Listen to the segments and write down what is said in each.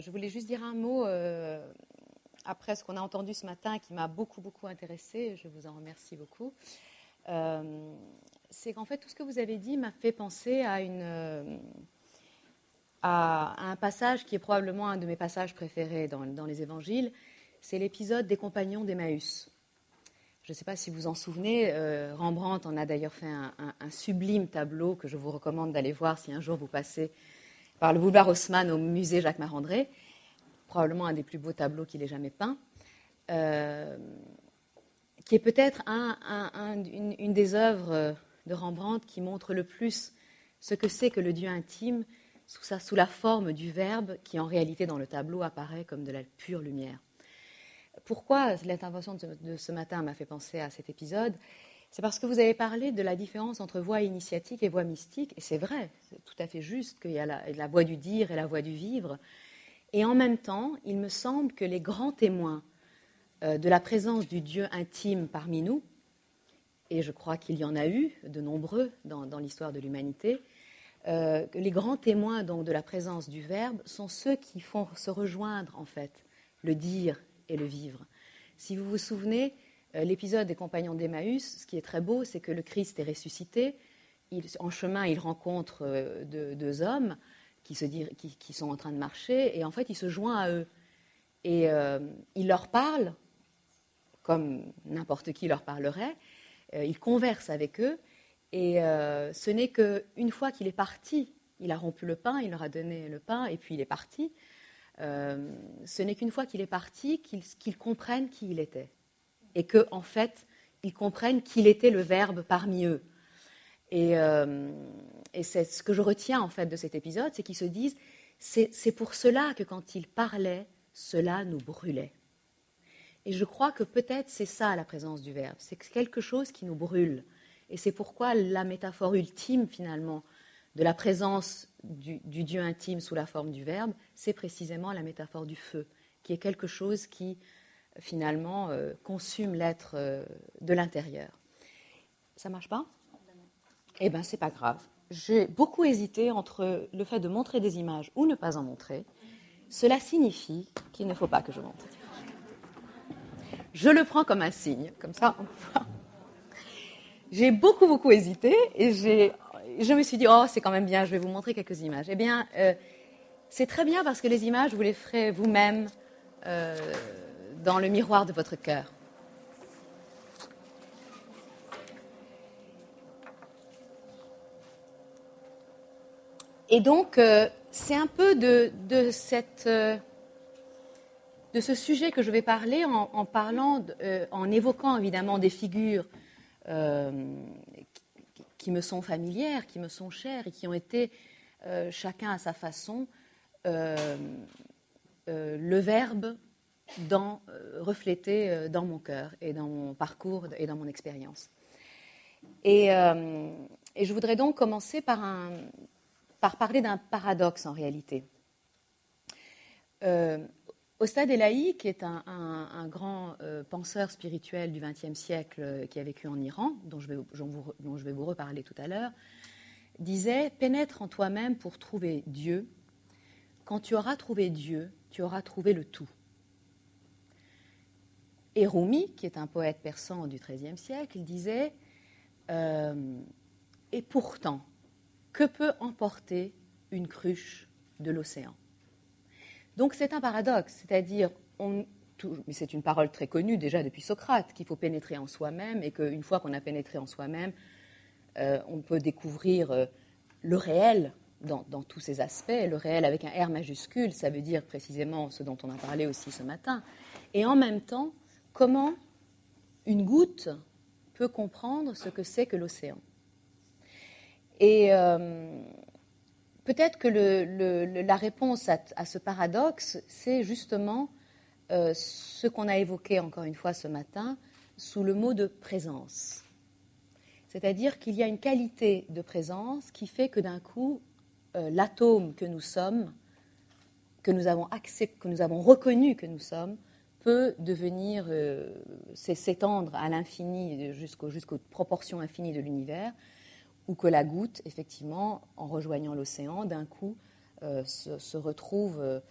Je voulais juste dire un mot après ce qu'on a entendu ce matin qui m'a beaucoup intéressée. Je vous en remercie beaucoup. C'est qu'en fait, tout ce que vous avez dit m'a fait penser à un passage qui est probablement un de mes passages préférés dans les évangiles. C'est l'épisode des compagnons d'Emmaüs. Je ne sais pas si vous vous en souvenez, Rembrandt en a d'ailleurs fait un sublime tableau que je vous recommande d'aller voir si un jour vous passez par le boulevard Haussmann au musée Jacques Marandré, probablement un des plus beaux tableaux qu'il ait jamais peint, qui est peut-être une des œuvres de Rembrandt qui montre le plus ce que c'est que le Dieu intime sous la forme du Verbe qui en réalité dans le tableau apparaît comme de la pure lumière. Pourquoi l'intervention de ce matin m'a fait penser à cet épisode ? C'est parce que vous avez parlé de la différence entre voie initiatique et voie mystique, et c'est vrai, c'est tout à fait juste qu'il y a la voie du dire et la voie du vivre. Et en même temps, il me semble que les grands témoins de la présence du Dieu intime parmi nous, et je crois qu'il y en a eu de nombreux dans l'histoire de l'humanité, les grands témoins donc de la présence du Verbe sont ceux qui font se rejoindre en fait le dire et le vivre. Si vous vous souvenez, l'épisode des compagnons d'Emmaüs, ce qui est très beau, c'est que le Christ est ressuscité. En chemin, il rencontre deux hommes qui sont en train de marcher, et en fait, il se joint à eux. Et il leur parle, comme n'importe qui leur parlerait, il converse avec eux, et ce n'est qu'une fois qu'il est parti, il a rompu le pain, il leur a donné le pain, et puis il est parti. Ce n'est qu'une fois qu'il est parti qu'ils comprennent qui il était. Et qu'en fait, ils comprennent qu'il était le Verbe parmi eux. Et c'est ce que je retiens en fait de cet épisode, c'est qu'ils se disent, c'est pour cela que quand il parlait, cela nous brûlait. Et je crois que peut-être c'est ça la présence du Verbe, c'est quelque chose qui nous brûle. Et c'est pourquoi la métaphore ultime finalement de la présence du Dieu intime sous la forme du Verbe, c'est précisément la métaphore du feu, qui est quelque chose qui finalement consume l'être de l'intérieur. Ça marche pas ? Eh bien, c'est pas grave. J'ai beaucoup hésité entre le fait de montrer des images ou ne pas en montrer. Cela signifie qu'il ne faut pas que je montre. Je le prends comme un signe, comme ça. J'ai beaucoup hésité et je me suis dit, oh, c'est quand même bien, je vais vous montrer quelques images. Eh bien, c'est très bien parce que les images, vous les ferez vous-même dans le miroir de votre cœur. Et donc, c'est un peu de ce sujet que je vais parler en évoquant évidemment des figures qui me sont familières, qui me sont chères et qui ont été, chacun à sa façon, le Verbe reflété dans mon cœur et dans mon parcours et dans mon expérience. Et je voudrais donc commencer par parler d'un paradoxe en réalité. Ostad Elahi, qui est un grand penseur spirituel du XXe siècle qui a vécu en Iran, dont je vais vous reparler tout à l'heure, disait « Pénètre en toi-même pour trouver Dieu. Quand tu auras trouvé Dieu, tu auras trouvé le tout. » Et Rumi, qui est un poète persan du XIIIe siècle, il disait « Et pourtant, que peut emporter une cruche de l'océan ?» Donc c'est un paradoxe, c'est-à-dire, mais c'est une parole très connue déjà depuis Socrate, qu'il faut pénétrer en soi-même et qu'une fois qu'on a pénétré en soi-même, on peut découvrir le réel dans tous ses aspects. Le réel avec un R majuscule, ça veut dire précisément ce dont on a parlé aussi ce matin. Et en même temps, comment une goutte peut comprendre ce que c'est que l'océan. Et peut-être que la réponse à ce paradoxe, c'est justement ce qu'on a évoqué encore une fois ce matin sous le mot de présence. C'est-à-dire qu'il y a une qualité de présence qui fait que d'un coup, l'atome que nous sommes, que nous avons reconnu que nous sommes, peut devenir, s'étendre à l'infini, jusqu'aux proportions infinies de l'univers, ou que la goutte, effectivement, en rejoignant l'océan, d'un coup, se retrouve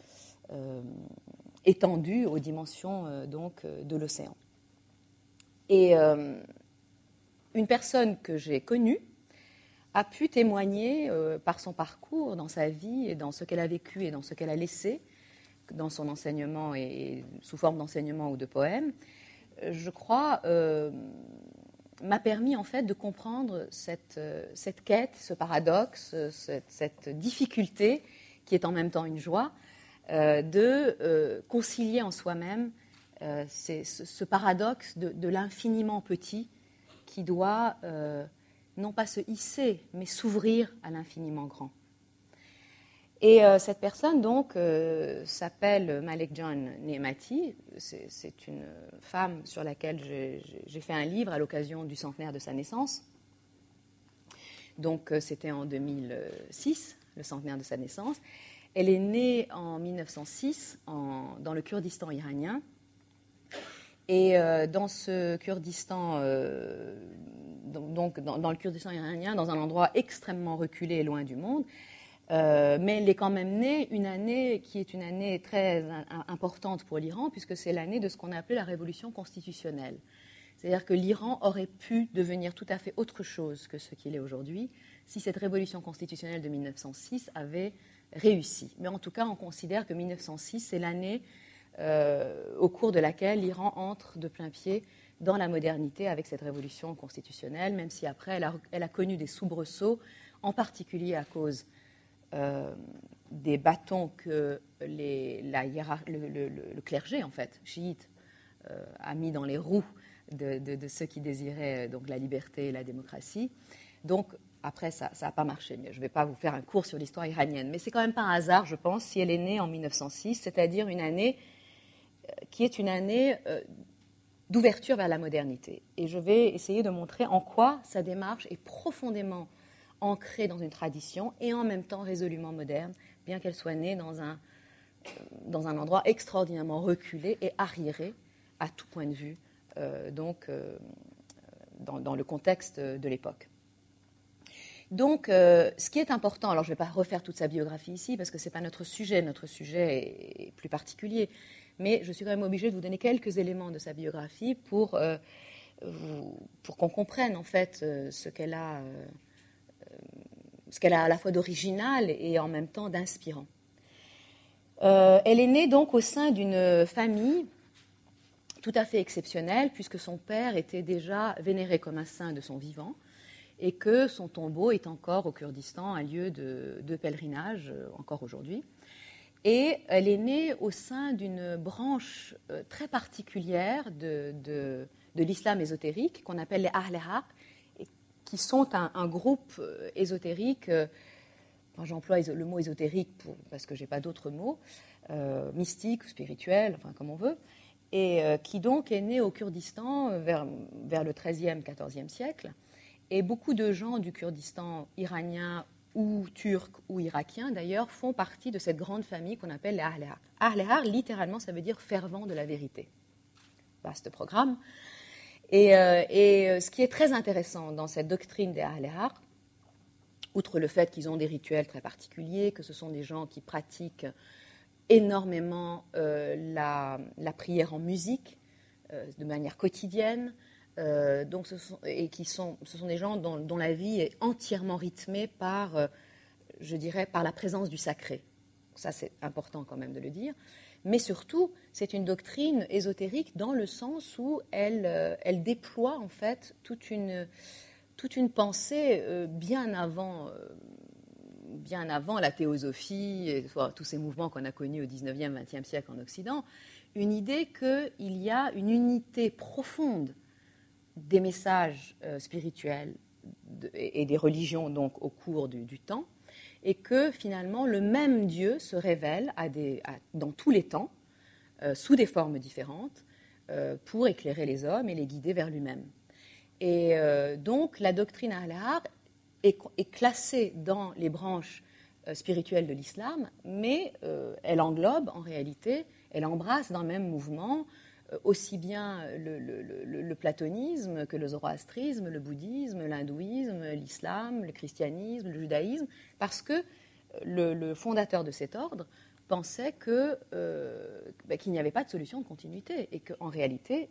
étendue aux dimensions donc, de l'océan. Et une personne que j'ai connue a pu témoigner par son parcours, dans sa vie et dans ce qu'elle a vécu et dans ce qu'elle a laissé dans son enseignement et sous forme d'enseignement ou de poèmes, je crois, m'a permis en fait de comprendre cette quête, ce paradoxe, cette difficulté qui est en même temps une joie, de concilier en soi-même ce paradoxe de l'infiniment petit qui doit non pas se hisser, mais s'ouvrir à l'infiniment grand. Et cette personne, donc, s'appelle Malek John Nehmati. C'est une femme sur laquelle j'ai fait un livre à l'occasion du centenaire de sa naissance. Donc, c'était en 2006, le centenaire de sa naissance. Elle est née en 1906 dans le Kurdistan iranien. Et dans ce Kurdistan, donc dans le Kurdistan iranien, dans un endroit extrêmement reculé et loin du monde, mais elle est quand même née une année qui est une année très importante pour l'Iran, puisque c'est l'année de ce qu'on a appelé la révolution constitutionnelle. C'est-à-dire que l'Iran aurait pu devenir tout à fait autre chose que ce qu'il est aujourd'hui si cette révolution constitutionnelle de 1906 avait réussi. Mais en tout cas, on considère que 1906, c'est l'année au cours de laquelle l'Iran entre de plein pied dans la modernité avec cette révolution constitutionnelle, même si après, elle a connu des soubresauts, en particulier à cause des bâtons que le clergé, en fait, chiite, a mis dans les roues de ceux qui désiraient donc, la liberté et la démocratie. Donc, après, ça n'a pas marché. Mais je ne vais pas vous faire un cours sur l'histoire iranienne. Mais c'est quand même pas un hasard, je pense, si elle est née en 1906, c'est-à-dire une année qui est une année d'ouverture vers la modernité. Et je vais essayer de montrer en quoi sa démarche est profondément ancrée dans une tradition et en même temps résolument moderne, bien qu'elle soit née dans un endroit extraordinairement reculé et arriéré à tout point de vue, dans le contexte de l'époque. Donc, ce qui est important, alors je ne vais pas refaire toute sa biographie ici parce que ce n'est pas notre sujet est plus particulier, mais je suis quand même obligée de vous donner quelques éléments de sa biographie pour qu'on comprenne en fait ce qu'elle a à la fois d'original et en même temps d'inspirant. Elle est née donc au sein d'une famille tout à fait exceptionnelle, puisque son père était déjà vénéré comme un saint de son vivant, et que son tombeau est encore au Kurdistan un lieu de pèlerinage, encore aujourd'hui. Et elle est née au sein d'une branche très particulière de l'islam ésotérique, qu'on appelle les Ahl-e-Haq, qui sont un groupe ésotérique, enfin, j'emploie le mot ésotérique parce que je n'ai pas d'autres mots, mystique ou spirituel, enfin comme on veut, et qui donc est né au Kurdistan vers le XIIIe, XIVe siècle. Et beaucoup de gens du Kurdistan iranien ou turc ou irakien, d'ailleurs, font partie de cette grande famille qu'on appelle les Ahl-e-Haq. Ahl-e-Haq, littéralement, ça veut dire fervent de la vérité. Vaste programme. Et ce qui est très intéressant dans cette doctrine des Ahl-e-Haq, outre le fait qu'ils ont des rituels très particuliers, que ce sont des gens qui pratiquent énormément la prière en musique de manière quotidienne, donc ce sont des gens dont la vie est entièrement rythmée par, je dirais, par la présence du sacré. Ça, c'est important quand même de le dire. Mais surtout, c'est une doctrine ésotérique dans le sens où elle déploie en fait toute une pensée bien avant la théosophie et tous ces mouvements qu'on a connus au XIXe, XXe siècle en Occident, une idée qu'il y a une unité profonde des messages spirituels et des religions donc au cours du temps, et que finalement le même Dieu se révèle dans tous les temps, sous des formes différentes, pour éclairer les hommes et les guider vers lui-même. Et donc la doctrine Ahl-e-Haq est classée dans les branches spirituelles de l'islam, mais elle englobe en réalité, elle embrasse dans le même mouvement aussi bien le platonisme que le zoroastrisme, le bouddhisme, l'hindouisme, l'islam, le christianisme, le judaïsme, parce que le fondateur de cet ordre, pensait qu'il n'y avait pas de solution de continuité et qu'en réalité,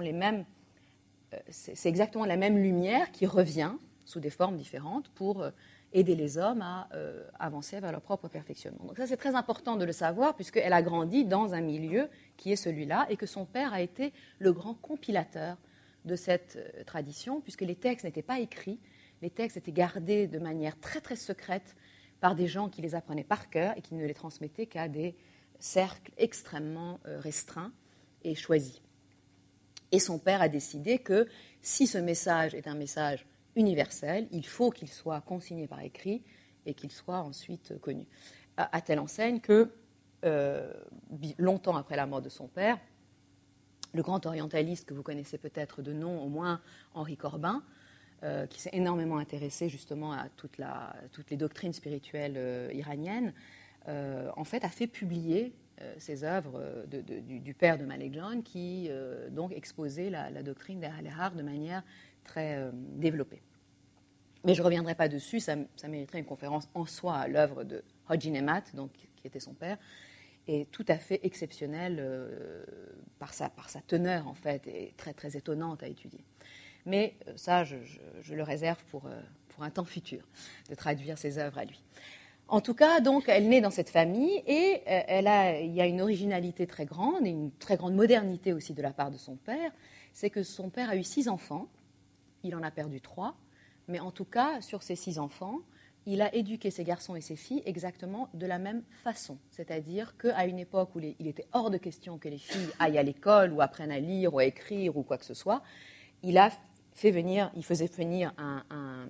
c'est exactement la même lumière qui revient sous des formes différentes pour aider les hommes à avancer vers leur propre perfectionnement. Donc ça, c'est très important de le savoir puisqu'elle a grandi dans un milieu qui est celui-là et que son père a été le grand compilateur de cette tradition puisque les textes n'étaient pas écrits, les textes étaient gardés de manière très très secrète par des gens qui les apprenaient par cœur et qui ne les transmettaient qu'à des cercles extrêmement restreints et choisis. Et son père a décidé que si ce message est un message universel, il faut qu'il soit consigné par écrit et qu'il soit ensuite connu. À telle enseigne que, longtemps après la mort de son père, le grand orientaliste que vous connaissez peut-être de nom, au moins Henri Corbin, qui s'est énormément intéressé justement à toutes les doctrines spirituelles iraniennes, en fait a fait publier ces œuvres du père de Malik John qui donc exposait la doctrine des Ahl-e-Har de manière très développée. Mais je ne reviendrai pas dessus, ça mériterait une conférence en soi à l'œuvre de Hoji Nemat, donc, qui était son père, et tout à fait exceptionnelle par sa teneur en fait, et très, très étonnante à étudier. Mais ça, je le réserve pour un temps futur, de traduire ses œuvres à lui. En tout cas, donc, elle naît dans cette famille et il y a une originalité très grande et une très grande modernité aussi de la part de son père. C'est que son père a eu 6 enfants, il en a perdu 3, mais en tout cas, sur ces 6 enfants, il a éduqué ses garçons et ses filles exactement de la même façon. C'est-à-dire qu'à une époque où il était hors de question que les filles aillent à l'école ou apprennent à lire ou à écrire ou quoi que ce soit, il faisait venir un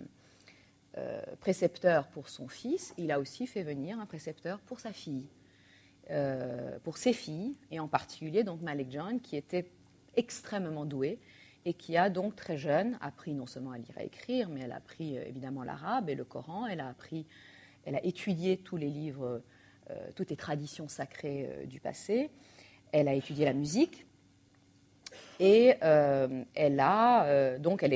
précepteur pour son fils, il a aussi fait venir un précepteur pour sa fille, pour ses filles, et en particulier donc Malik John, qui était extrêmement douée et qui a donc très jeune appris non seulement à lire et à écrire, mais elle a appris évidemment l'arabe et le Coran, elle a étudié tous les livres, toutes les traditions sacrées du passé, elle a étudié la musique, et elle a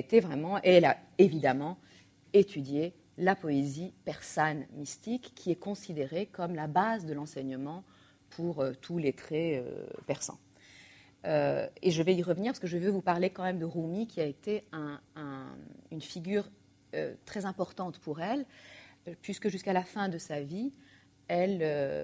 évidemment étudié la poésie persane mystique qui est considérée comme la base de l'enseignement pour tous les lettrés persans. Et je vais y revenir parce que je veux vous parler quand même de Rumi qui a été une figure très importante pour elle puisque jusqu'à la fin de sa vie, elle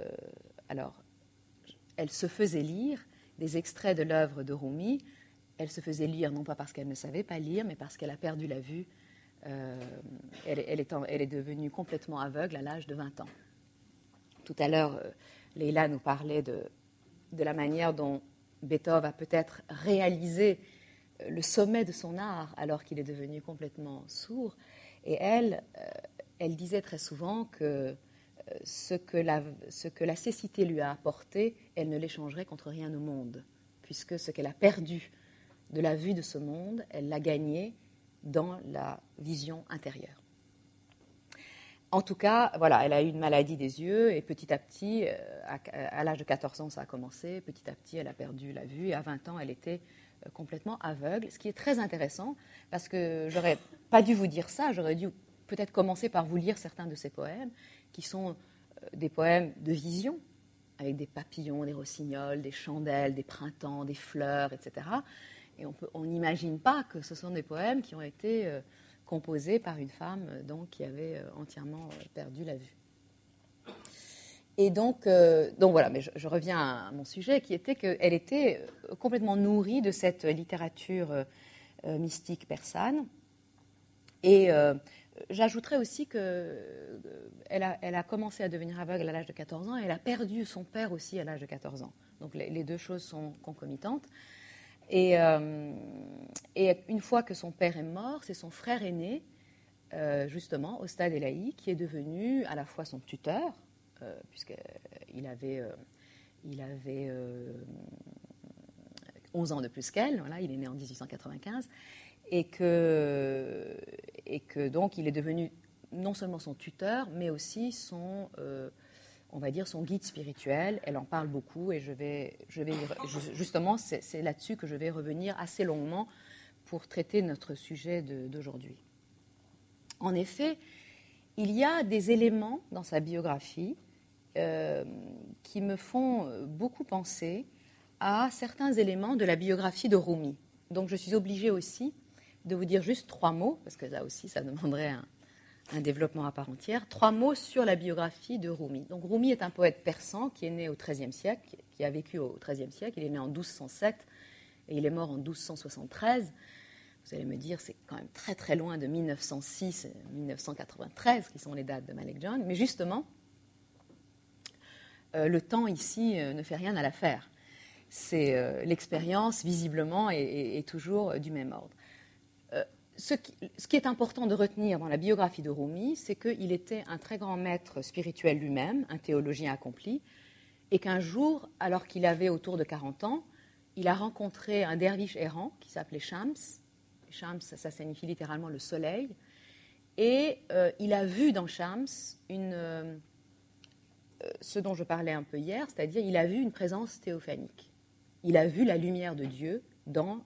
se faisait lire des extraits de l'œuvre de Rumi. Elle se faisait lire non pas parce qu'elle ne savait pas lire, mais parce qu'elle a perdu la vue. Elle est devenue complètement aveugle à l'âge de 20 ans. Tout à l'heure, Leïla nous parlait de la manière dont Beethoven a peut-être réalisé le sommet de son art alors qu'il est devenu complètement sourd. Et elle disait très souvent que ce que la cécité lui a apporté, elle ne l'échangerait contre rien au monde, puisque ce qu'elle a perdu de la vue de ce monde, elle l'a gagné dans la vision intérieure. En tout cas, voilà, elle a eu une maladie des yeux et petit à petit, à l'âge de 14 ans, ça a commencé, petit à petit, elle a perdu la vue et à 20 ans, elle était complètement aveugle, ce qui est très intéressant parce que j'aurais pas dû vous dire ça, j'aurais dû peut-être commencer par vous lire certains de ses poèmes qui sont des poèmes de vision, avec des papillons, des rossignols, des chandelles, des printemps, des fleurs, etc. Et on n'imagine pas que ce sont des poèmes qui ont été composés par une femme donc, qui avait entièrement perdu la vue. Et donc voilà, mais je reviens à mon sujet, qui était qu'elle était complètement nourrie de cette littérature mystique persane. Et j'ajouterais aussi qu'elle a commencé à devenir aveugle à l'âge de 14 ans et elle a perdu son père aussi à l'âge de 14 ans. Donc les deux choses sont concomitantes. Et une fois que son père est mort, c'est son frère aîné, justement, Ostad Elahi, qui est devenu à la fois son tuteur, puisqu'il avait 11 ans de plus qu'elle, voilà, il est né en 1895, et que donc il est devenu non seulement son tuteur, mais aussi son guide spirituel. Elle en parle beaucoup et justement, c'est là-dessus que je vais revenir assez longuement pour traiter notre sujet d'aujourd'hui. En effet, il y a des éléments dans sa biographie qui me font beaucoup penser à certains éléments de la biographie de Rumi. Donc je suis obligée aussi de vous dire juste 3 mots, parce que là aussi ça demanderait un développement à part entière, 3 mots sur la biographie de Rumi. Donc Rumi est un poète persan qui est né au XIIIe siècle, qui a vécu au XIIIe siècle, il est né en 1207 et il est mort en 1273. Vous allez me dire, c'est quand même très très loin de 1906 et 1993, qui sont les dates de Malek John, mais justement, le temps ici ne fait rien à l'affaire. C'est l'expérience, visiblement, est toujours du même ordre. Ce qui est important de retenir dans la biographie de Rumi, c'est qu'il était un très grand maître spirituel lui-même, un théologien accompli, et qu'un jour, alors qu'il avait autour de 40 ans, il a rencontré un derviche errant qui s'appelait Shams. Shams, ça signifie littéralement le soleil. Et il a vu dans Shams ce dont je parlais un peu hier, c'est-à-dire il a vu une présence théophanique. Il a vu la lumière de Dieu dans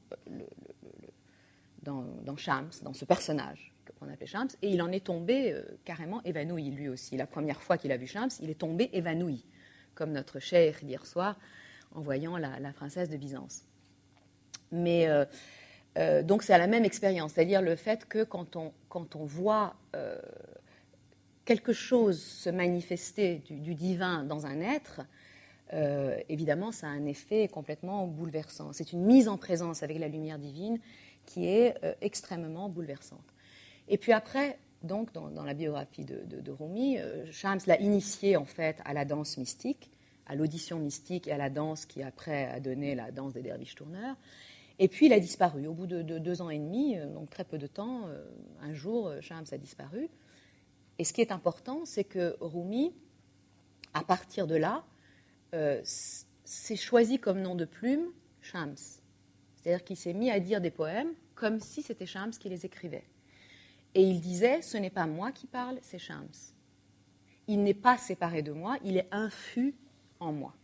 Shams, dans ce personnage qu'on appelait Shams, et il en est tombé carrément évanoui, lui aussi. La première fois qu'il a vu Shams, il est tombé évanoui, comme notre cheikh d'hier soir, en voyant la princesse de Byzance. Mais donc c'est à la même expérience, c'est-à-dire le fait que quand on voit quelque chose se manifester du divin dans un être, évidemment ça a un effet complètement bouleversant. C'est une mise en présence avec la lumière divine qui est extrêmement bouleversante. Et puis après, donc dans la biographie de Rumi, Shams l'a initié en fait à la danse mystique, à l'audition mystique et à la danse qui après a donné la danse des derviches tourneurs. Et puis il a disparu. Au bout de 2 ans et demi, donc très peu de temps, un jour, Shams a disparu. Et ce qui est important, c'est que Rumi, à partir de là, s'est choisi comme nom de plume Shams. C'est-à-dire qu'il s'est mis à dire des poèmes comme si c'était Shams qui les écrivait. Et il disait, ce n'est pas moi qui parle, c'est Shams. Il n'est pas séparé de moi, il est infus en moi.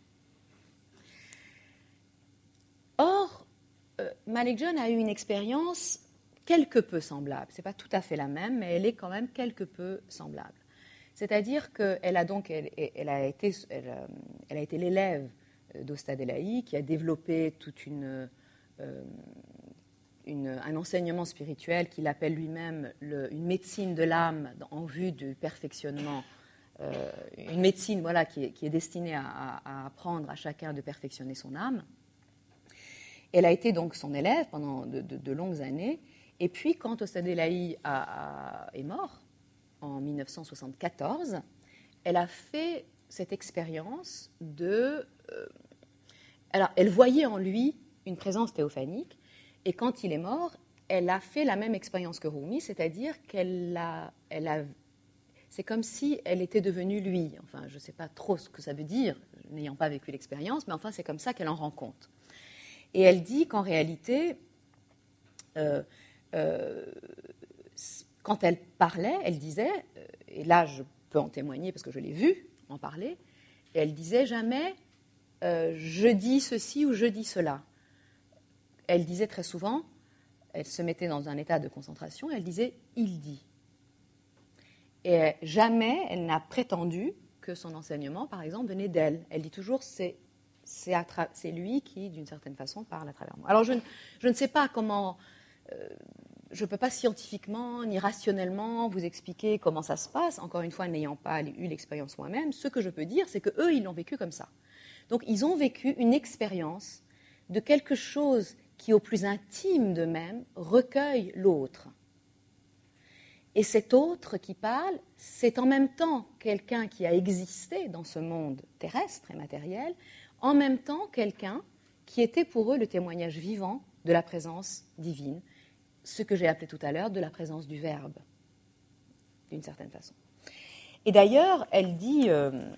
Or, Malek John a eu une expérience quelque peu semblable. Ce n'est pas tout à fait la même, mais elle est quand même quelque peu semblable. C'est-à-dire qu'elle a été l'élève d'Ostad Elahi, qui a développé toute un enseignement spirituel qu'il appelle lui-même une médecine de l'âme en vue du perfectionnement, une médecine voilà, qui est destinée à apprendre à chacun de perfectionner son âme. Elle a été donc son élève pendant de longues années, et puis quand Ostad Elahi est mort, en 1974, elle a fait cette expérience alors, elle voyait en lui une présence théophanique, et quand il est mort, elle a fait la même expérience que Rumi, c'est-à-dire c'est comme si elle était devenue lui. Enfin, je ne sais pas trop ce que ça veut dire, n'ayant pas vécu l'expérience, mais enfin, c'est comme ça qu'elle en rend compte. Et elle dit qu'en réalité, quand elle parlait, elle disait, et là je peux en témoigner parce que je l'ai vue en parler, et elle disait jamais je dis ceci ou je dis cela. Elle disait très souvent, elle se mettait dans un état de concentration, elle disait il dit. Et jamais elle n'a prétendu que son enseignement, par exemple, venait d'elle. Elle dit toujours c'est lui qui, d'une certaine façon, parle à travers moi. Alors je ne sais pas comment. Je ne peux pas scientifiquement ni rationnellement vous expliquer comment ça se passe, encore une fois, n'ayant pas eu l'expérience moi-même. Ce que je peux dire, c'est qu'eux, ils l'ont vécu comme ça. Donc, ils ont vécu une expérience de quelque chose qui, au plus intime d'eux-mêmes, recueille l'autre. Et cet autre qui parle, c'est en même temps quelqu'un qui a existé dans ce monde terrestre et matériel, en même temps quelqu'un qui était pour eux le témoignage vivant de la présence divine, ce que j'ai appelé tout à l'heure de la présence du Verbe, d'une certaine façon. Et d'ailleurs, elle dit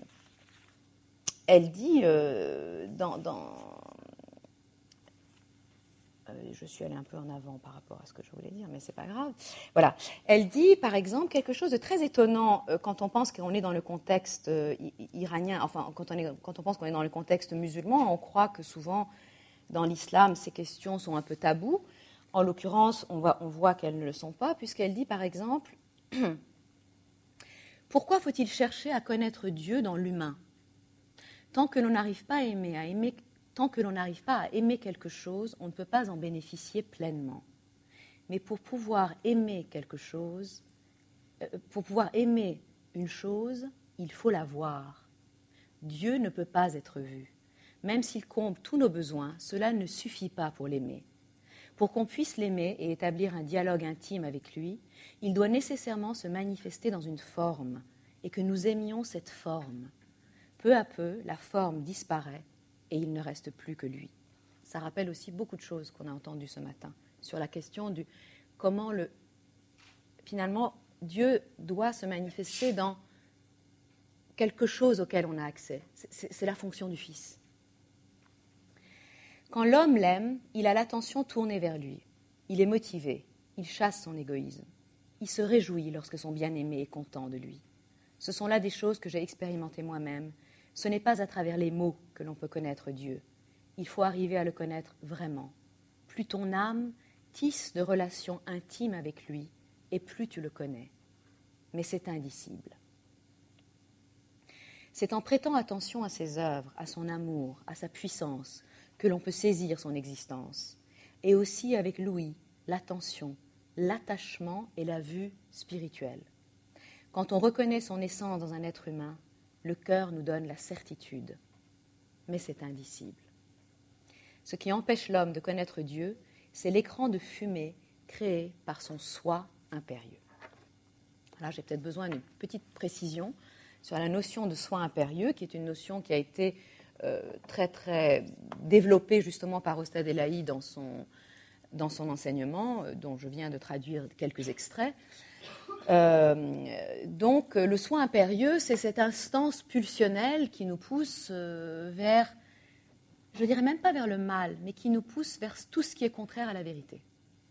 je suis allée un peu en avant par rapport à ce que je voulais dire, mais c'est pas grave. Voilà. Elle dit, par exemple, quelque chose de très étonnant quand on pense qu'on est dans le contexte iranien, enfin, quand on pense qu'on est dans le contexte musulman, on croit que souvent, dans l'islam, ces questions sont un peu taboues. En l'occurrence, on voit qu'elles ne le sont pas, puisqu'elle dit, par exemple, « Pourquoi faut-il chercher à connaître Dieu dans l'humain ? Tant que l'on n'arrive pas à aimer quelque chose, on ne peut pas en bénéficier pleinement. Mais pour pouvoir aimer quelque chose, pour pouvoir aimer une chose, il faut la voir. Dieu ne peut pas être vu. Même s'il comble tous nos besoins, cela ne suffit pas pour l'aimer. Pour qu'on puisse l'aimer et établir un dialogue intime avec lui, il doit nécessairement se manifester dans une forme et que nous aimions cette forme. Peu à peu, la forme disparaît et il ne reste plus que lui. Ça rappelle aussi beaucoup de choses qu'on a entendues ce matin sur la question du comment finalement Dieu doit se manifester dans quelque chose auquel on a accès. C'est la fonction du Fils. Quand l'homme l'aime, il a l'attention tournée vers lui. Il est motivé, il chasse son égoïsme. Il se réjouit lorsque son bien-aimé est content de lui. Ce sont là des choses que j'ai expérimentées moi-même. Ce n'est pas à travers les mots que l'on peut connaître Dieu. Il faut arriver à le connaître vraiment. Plus ton âme tisse de relations intimes avec lui, et plus tu le connais. Mais c'est indicible. C'est en prêtant attention à ses œuvres, à son amour, à sa puissance, que l'on peut saisir son existence, et aussi avec l'ouïe, l'attention, l'attachement et la vue spirituelle. Quand on reconnaît son essence dans un être humain, le cœur nous donne la certitude, mais c'est indicible. Ce qui empêche l'homme de connaître Dieu, c'est l'écran de fumée créé par son soi impérieux. Là, j'ai peut-être besoin d'une petite précision sur la notion de soi impérieux, qui est une notion qui a été très, très développée justement par Ostad Elahi dans son enseignement, dont je viens de traduire quelques extraits. Donc, le soi impérieux, c'est cette instance pulsionnelle qui nous pousse vers, je dirais même pas vers le mal, mais qui nous pousse vers tout ce qui est contraire à la vérité.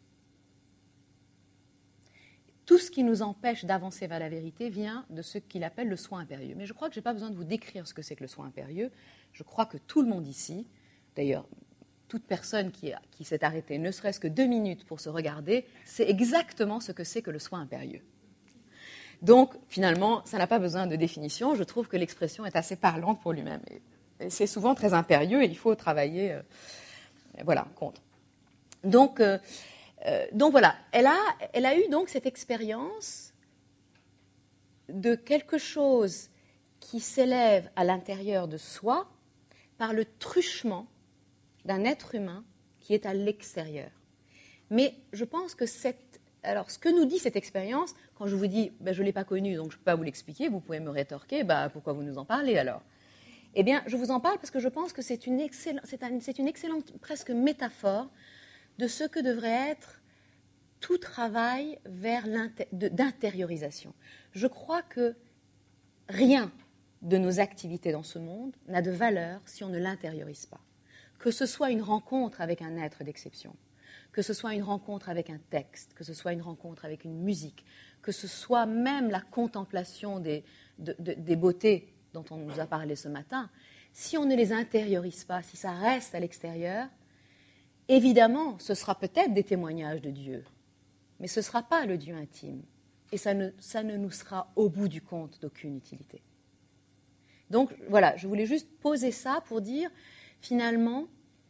Tout ce qui nous empêche d'avancer vers la vérité vient de ce qu'il appelle le soi impérieux. Mais je crois que je n'ai pas besoin de vous décrire ce que c'est que le soi impérieux. Je crois que tout le monde ici, d'ailleurs, toute personne qui s'est arrêtée, ne serait-ce que 2 minutes pour se regarder, sait exactement ce que c'est que le soi impérieux. Donc, finalement, ça n'a pas besoin de définition. Je trouve que l'expression est assez parlante pour lui-même. Et c'est souvent très impérieux et il faut travailler contre. Donc voilà, elle a eu donc cette expérience de quelque chose qui s'élève à l'intérieur de soi par le truchement d'un être humain qui est à l'extérieur. Mais je pense que alors, ce que nous dit cette expérience, quand je vous dis je ne l'ai pas connue, donc je ne peux pas vous l'expliquer, vous pouvez me rétorquer, pourquoi vous nous en parlez alors ? Eh bien, je vous en parle parce que je pense que c'est une excellente presque métaphore de ce que devrait être tout travail d'intériorisation. Je crois que rien de nos activités dans ce monde n'a de valeur si on ne l'intériorise pas. Que ce soit une rencontre avec un être d'exception, que ce soit une rencontre avec un texte, que ce soit une rencontre avec une musique, que ce soit même la contemplation des beautés dont on nous a parlé ce matin, si on ne les intériorise pas, si ça reste à l'extérieur, évidemment, ce sera peut-être des témoignages de Dieu, mais ce ne sera pas le Dieu intime, et ça ne nous sera au bout du compte d'aucune utilité. Donc voilà, je voulais juste poser ça pour dire, finalement,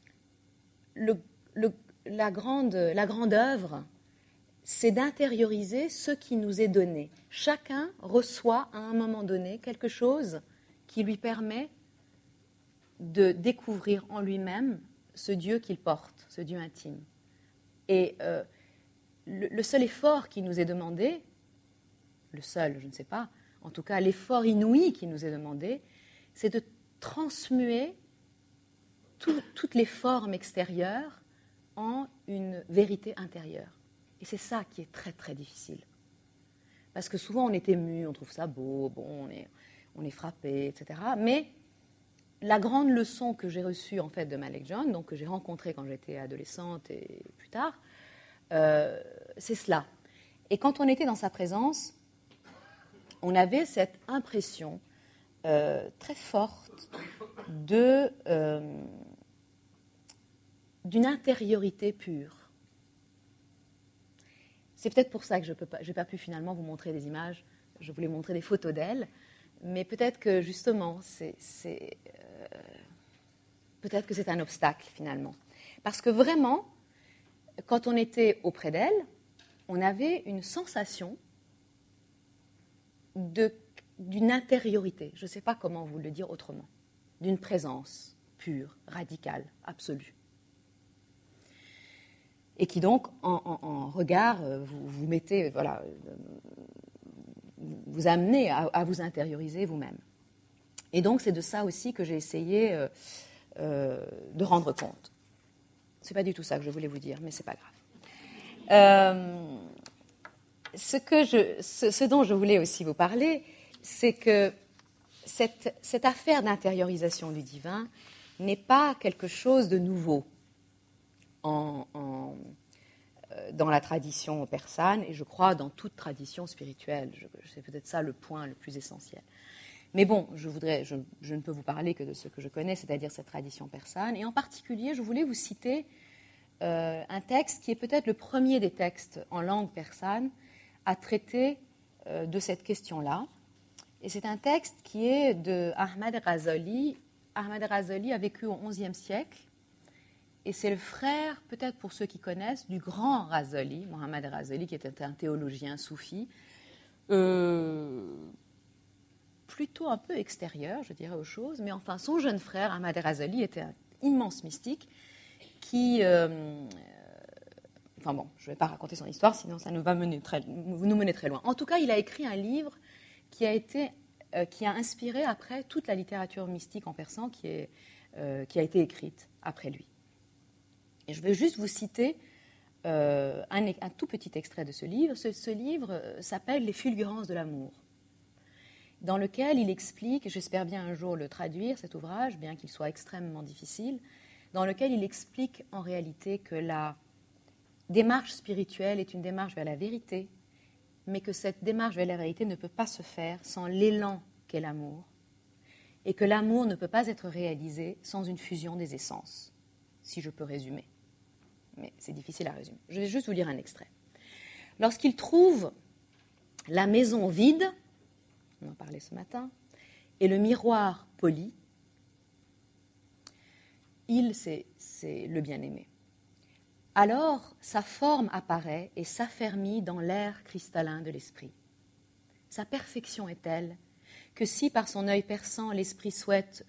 la grande œuvre, c'est d'intérioriser ce qui nous est donné. Chacun reçoit à un moment donné quelque chose qui lui permet de découvrir en lui-même ce Dieu qu'il porte, ce Dieu intime. Et le seul effort qui nous est demandé, le seul, je ne sais pas, en tout cas l'effort inouï qui nous est demandé, c'est de transmuer toutes les formes extérieures en une vérité intérieure. Et c'est ça qui est très très difficile. Parce que souvent on est ému, on trouve ça beau, on est frappé, etc. Mais la grande leçon que j'ai reçue en fait de Malek John, donc que j'ai rencontrée quand j'étais adolescente et plus tard, c'est cela. Et quand on était dans sa présence, on avait cette impression très forte d'une intériorité pure. C'est peut-être pour ça que je n'ai pas pu finalement vous montrer des images. Je voulais montrer des photos d'elle, mais peut-être que justement, peut-être que c'est un obstacle finalement. Parce que vraiment, quand on était auprès d'elle, on avait une sensation d'une intériorité, je ne sais pas comment vous le dire autrement, d'une présence pure, radicale, absolue. Et qui donc, en regard, vous mettez, voilà, vous amenez à vous intérioriser vous-même. Et donc, c'est de ça aussi que j'ai essayé de rendre compte. Ce n'est pas du tout ça que je voulais vous dire, mais ce n'est pas grave. Ce dont je voulais aussi vous parler, c'est que cette affaire d'intériorisation du divin n'est pas quelque chose de nouveau dans la tradition persane, et je crois dans toute tradition spirituelle. C'est peut-être ça le point le plus essentiel. Mais bon, je ne peux vous parler que de ce que je connais, c'est-à-dire cette tradition persane. Et en particulier, je voulais vous citer un texte qui est peut-être le premier des textes en langue persane à traiter de cette question-là. Et c'est un texte qui est de Ahmad Ghazali. Ahmad Ghazali a vécu au XIe siècle. Et c'est le frère, peut-être pour ceux qui connaissent, du grand Ghazali, Mohammad Ghazali, qui était un théologien soufi, plutôt un peu extérieur, je dirais, aux choses. Mais enfin, son jeune frère, Ahmad Ghazali, était un immense mystique qui... enfin bon, je ne vais pas raconter son histoire, sinon ça nous mener très loin. En tout cas, il a écrit un livre qui a inspiré après toute la littérature mystique en persan qui a été écrite après lui. Et je vais juste vous citer un tout petit extrait de ce livre. Ce livre s'appelle « Les fulgurances de l'amour », dans lequel il explique, et j'espère bien un jour le traduire, cet ouvrage, bien qu'il soit extrêmement difficile, dans lequel il explique en réalité que la démarche spirituelle est une démarche vers la vérité, mais que cette démarche vers la vérité ne peut pas se faire sans l'élan qu'est l'amour, et que l'amour ne peut pas être réalisé sans une fusion des essences, si je peux résumer. Mais c'est difficile à résumer. Je vais juste vous lire un extrait. Lorsqu'il trouve la maison vide, on en parlait ce matin, et le miroir poli, c'est le bien-aimé. Alors, sa forme apparaît et s'affermit dans l'air cristallin de l'esprit. Sa perfection est telle que si par son œil perçant l'esprit souhaite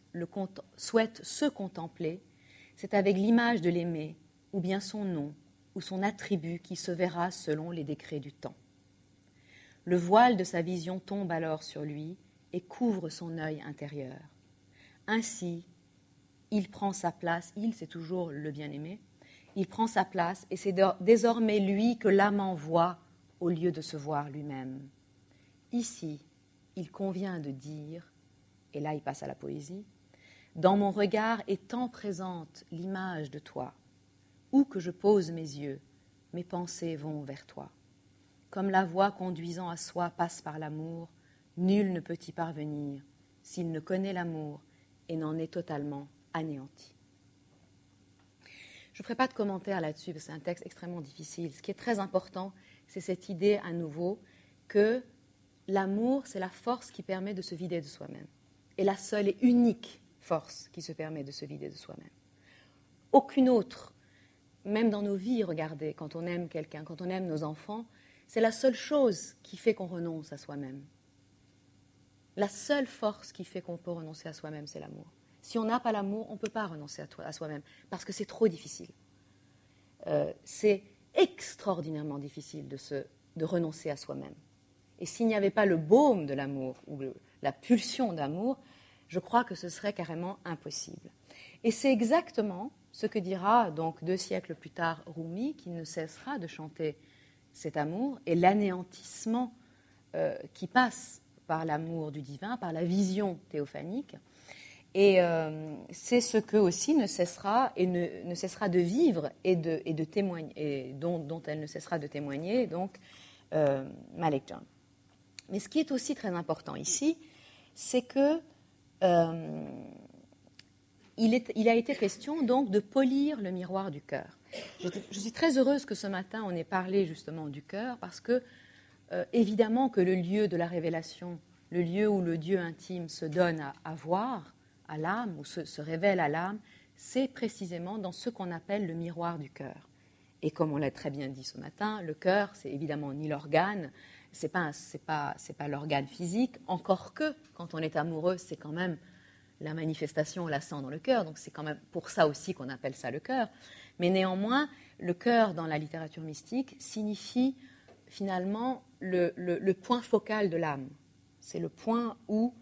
se contempler, c'est avec l'image de l'aimé, ou bien son nom, ou son attribut qui se verra selon les décrets du temps. Le voile de sa vision tombe alors sur lui et couvre son œil intérieur. Ainsi, il prend sa place, c'est toujours le bien-aimé, il prend sa place et c'est désormais lui que l'amant voit au lieu de se voir lui-même. Ici, il convient de dire, et là il passe à la poésie, « Dans mon regard est tant présente l'image de toi. Où que je pose mes yeux, mes pensées vont vers toi. Comme la voie conduisant à soi passe par l'amour, nul ne peut y parvenir s'il ne connaît l'amour et n'en est totalement anéanti. » Je ne ferai pas de commentaire là-dessus, parce que c'est un texte extrêmement difficile. Ce qui est très important, c'est cette idée à nouveau que l'amour, c'est la force qui permet de se vider de soi-même. Et la seule et unique force qui se permet de se vider de soi-même. Aucune autre, même dans nos vies, regardez, quand on aime quelqu'un, quand on aime nos enfants, c'est la seule chose qui fait qu'on renonce à soi-même. La seule force qui fait qu'on peut renoncer à soi-même, c'est l'amour. Si on n'a pas l'amour, on ne peut pas renoncer à soi-même, parce que c'est trop difficile. C'est extraordinairement difficile de renoncer à soi-même. Et s'il n'y avait pas le baume de l'amour, ou la pulsion d'amour, je crois que ce serait carrément impossible. Et c'est exactement ce que dira donc 2 siècles plus tard Rumi, qui ne cessera de chanter cet amour et l'anéantissement qui passe par l'amour du divin, par la vision théophanique. Et c'est ce que aussi ne cessera de vivre et de témoigner, et dont elle ne cessera de témoigner, donc Malik John. Mais ce qui est aussi très important ici, c'est que il a été question donc de polir le miroir du cœur. Je suis très heureuse que ce matin on ait parlé justement du cœur, parce que évidemment que le lieu de la révélation, le lieu où le Dieu intime se donne à voir, à l'âme, ou se révèle à l'âme, c'est précisément dans ce qu'on appelle le miroir du cœur. Et comme on l'a très bien dit ce matin, le cœur, c'est évidemment ni l'organe, c'est pas l'organe physique, encore que, quand on est amoureux, c'est quand même la manifestation, on la sent dans le cœur, donc c'est quand même pour ça aussi qu'on appelle ça le cœur. Mais néanmoins, le cœur dans la littérature mystique signifie finalement le point focal de l'âme. C'est le point où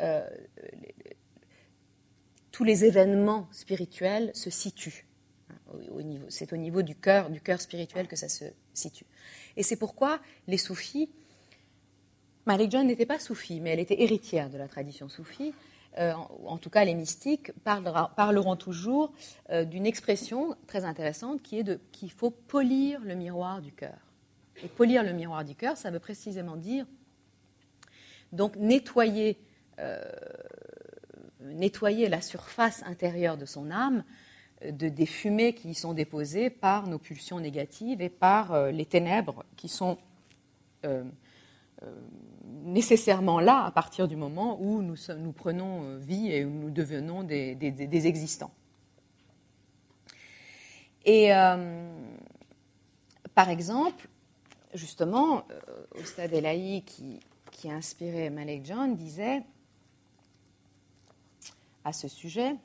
tous les événements spirituels se situent. C'est au niveau du cœur spirituel que ça se situe. Et c'est pourquoi les soufis, Malik John n'était pas soufi, mais elle était héritière de la tradition soufie. En tout cas, les mystiques parleront toujours d'une expression très intéressante qui est qu'il faut polir le miroir du cœur. Et polir le miroir du cœur, ça veut précisément dire donc nettoyer la surface intérieure de son âme des fumées qui y sont déposées par nos pulsions négatives et par les ténèbres qui sont nécessairement là à partir du moment où nous prenons vie et où nous devenons des existants. Et par exemple, justement, Oustad Elahi, qui a inspiré Malik John, disait à ce sujet: